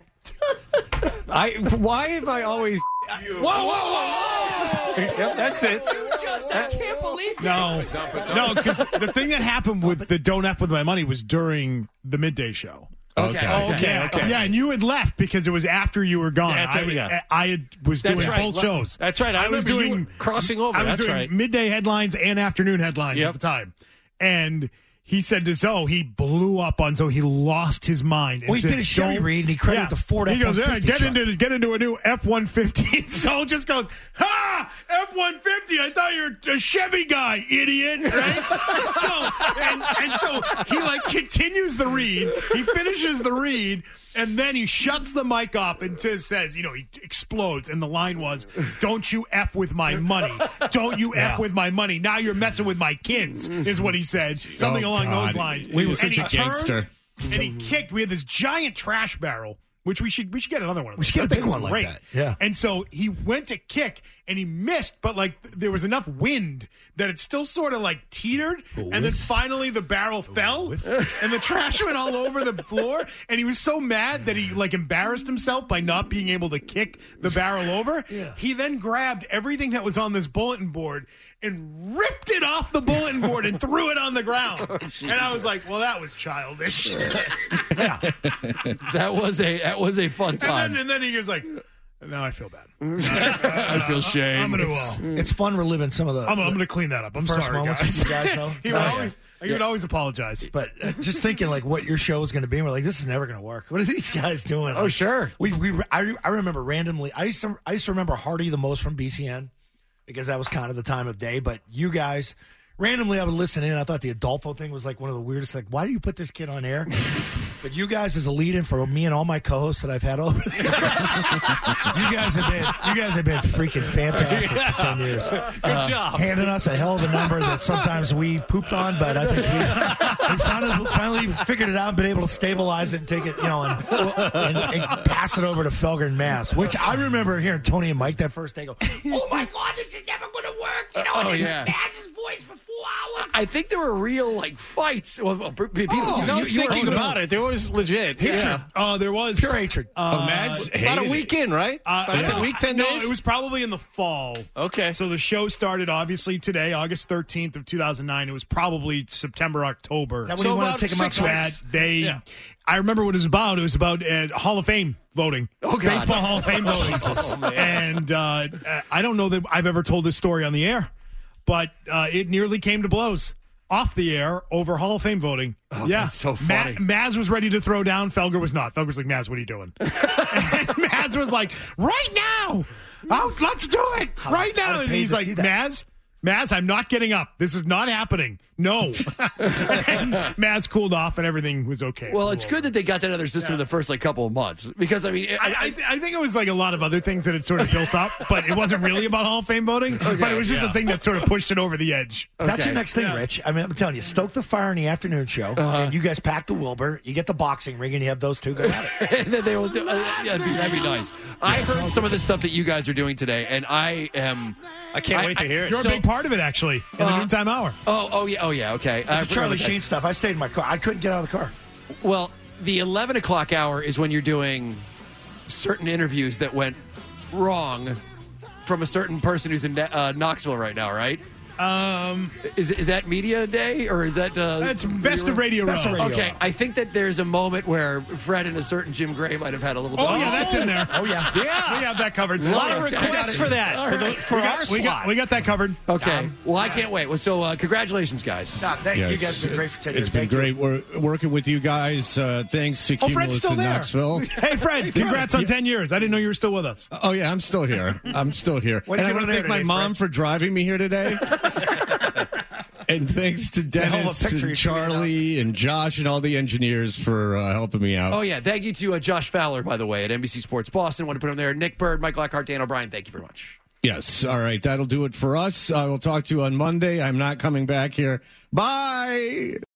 I why have I always? Whoa, whoa, whoa, whoa! Yep, that's it. Just, I can't believe it. No, no, because the thing that happened with the "Don't f with my money" was during the midday show. Okay, okay, okay. yeah, okay. yeah, and you had left because it was after you were gone. That's I, right, yeah. I had, was That's doing right. both shows. That's right. I was remember you doing were crossing over. I was That's doing right. midday headlines and afternoon headlines Yep. at the time, and he said to Zoe, he blew up on Zoe. He lost his mind. and Well, he said, did a Chevy "Don't-" read, and he credited the Ford He goes, F one fifty yeah, get truck. into get into a new F one fifty. And Zoe just goes, ha, F one fifty. I thought you were a Chevy guy, idiot. Right? and so and, and so he like continues the read. He finishes the read. And then he shuts the mic off and just says, you know, he explodes. And the line was, "Don't you F with my money. Don't you Yeah. F with my money. Now you're messing with my kids," is what he said. Something Oh, along God. those lines. He was And such a he turned gangster. And he kicked. We had this giant trash barrel, which we should we should get another one of We those. should get a That thing big was one like great. that. Yeah. And so he went to kick and he missed, but like there was enough wind that it still sort of like teetered, and then finally the barrel fell, and the trash went all over the floor. And he was so mad that he like embarrassed himself by not being able to kick the barrel over. Yeah. He then grabbed everything that was on this bulletin board and ripped it off the bulletin board and threw it on the ground. And I was like, well, that was childish. Yeah. That was a that was a fun time. And then, and then he was like, now I feel bad. I feel shame. I'm gonna, It's, uh, it's fun reliving some of the. I'm, I'm gonna clean that up. I'm first sorry, moments guys. with you guys, though. he would Oh, always, he would always apologize. But uh, just thinking like what your show is going to be, and we're like, this is never going to work. What are these guys doing? Oh, Like, sure. We we I, I remember randomly. I used to I used to remember Hardy the most from B C N because that was kind of the time of day. But you guys. Randomly, I would listen in. I thought the Adolfo thing was like one of the weirdest. Like, why do you put this kid on air? But you guys, as a lead-in for me and all my co-hosts that I've had over the years, you guys have been you guys have been freaking fantastic for ten years. Good Uh, job. Handing us a hell of a number that sometimes we pooped on, but I think we, we finally, finally figured it out, and been able to stabilize it and take it, you know, and, and, and pass it over to Felger and Mass. Which I remember hearing Tony and Mike that first day go, "Oh my God, this is never going to work!" You know, Oh, and yeah. Mass's voice for four hours. I think there were real like fights. Well, uh, people, Oh, you, no you, you were- thinking about it. There was legit. Hatred. Yeah. Uh, there was Pure hatred. Uh, Oh, Mads hated about a it. week in, right? Uh, About no, a week, ten no, days. it was probably in the fall. Okay. So the show started obviously today, August thirteenth of two thousand nine. It was probably September, October. That when So you want about to take them six out? weeks. that they, Yeah. I remember what it was about. It was about uh, Hall of Fame voting. Oh, God. Baseball Hall of Fame voting. Oh, and uh, I don't know that I've ever told this story on the air, but uh, it nearly came to blows off the air over Hall of Fame voting. Oh, yeah, that's so Ma- funny. Maz was ready to throw down. Felger was not. Felger was like, "Maz, what are you doing?" and Maz was like, "Right now, oh, let's do it How- right I'd now." have And paid he's to like, see that. "Maz, Maz, I'm not getting up. This is not happening. No. And Maz cooled off and everything was okay. Well, it's good that they got that other system yeah. in the first like couple of months because I mean, I, I, I, I think it was like a lot of other things that had sort of built up, but it wasn't really about Hall of Fame voting. Okay, but it was just yeah. a thing that sort of pushed it over the edge. Okay. That's your next thing, yeah. Rich. I mean, I'm telling you, stoke the fire in the afternoon show, uh-huh. and you guys pack the Wilbur. You get the boxing ring, and you have those two go at it. And then they will do, uh, yeah, that'd, be, that'd be nice. I heard some of the stuff that you guys are doing today, and I am. I can't I, wait to hear it. You're so, a big part of it, actually, in the uh, noontime hour. Oh, oh yeah, oh yeah, okay. It's uh, Charlie Sheen stuff. I stayed in my car. I couldn't get out of the car. Well, the eleven o'clock hour is when you're doing certain interviews that went wrong from a certain person who's in uh, Knoxville right now, right? Um, is is that media day or is that uh, that's best of Radio Row? Okay, I think that there's a moment where Fred and a certain Jim Gray might have had a little. Oh bit yeah, of that's in there. Oh yeah, yeah, we have that covered. A lot of requests for that for, the, for we our got, slot. We got, we got that covered. Okay, um, well I can't wait. Well, so uh, congratulations, guys. No, thank yes. you guys. Have been great for ten years. It's been thank great wor- working with you guys. Uh, thanks to oh, Fred's still in there. Knoxville. Hey Fred, hey, congrats on yeah. ten years. I didn't know you were still with us. Oh yeah, I'm still here. I'm still here. And I want to thank my today, mom Fred? for driving me here today. And thanks to Dennis and Charlie and Josh and all the engineers for uh, helping me out. Oh, yeah. Thank you to uh, Josh Fowler, by the way, at N B C Sports Boston. Want to put him there. Nick Bird, Mike Lockhart, Dan O'Brien. Thank you very much. Yes. All right. That'll do it for us. I will talk to you on Monday. I'm not coming back here. Bye.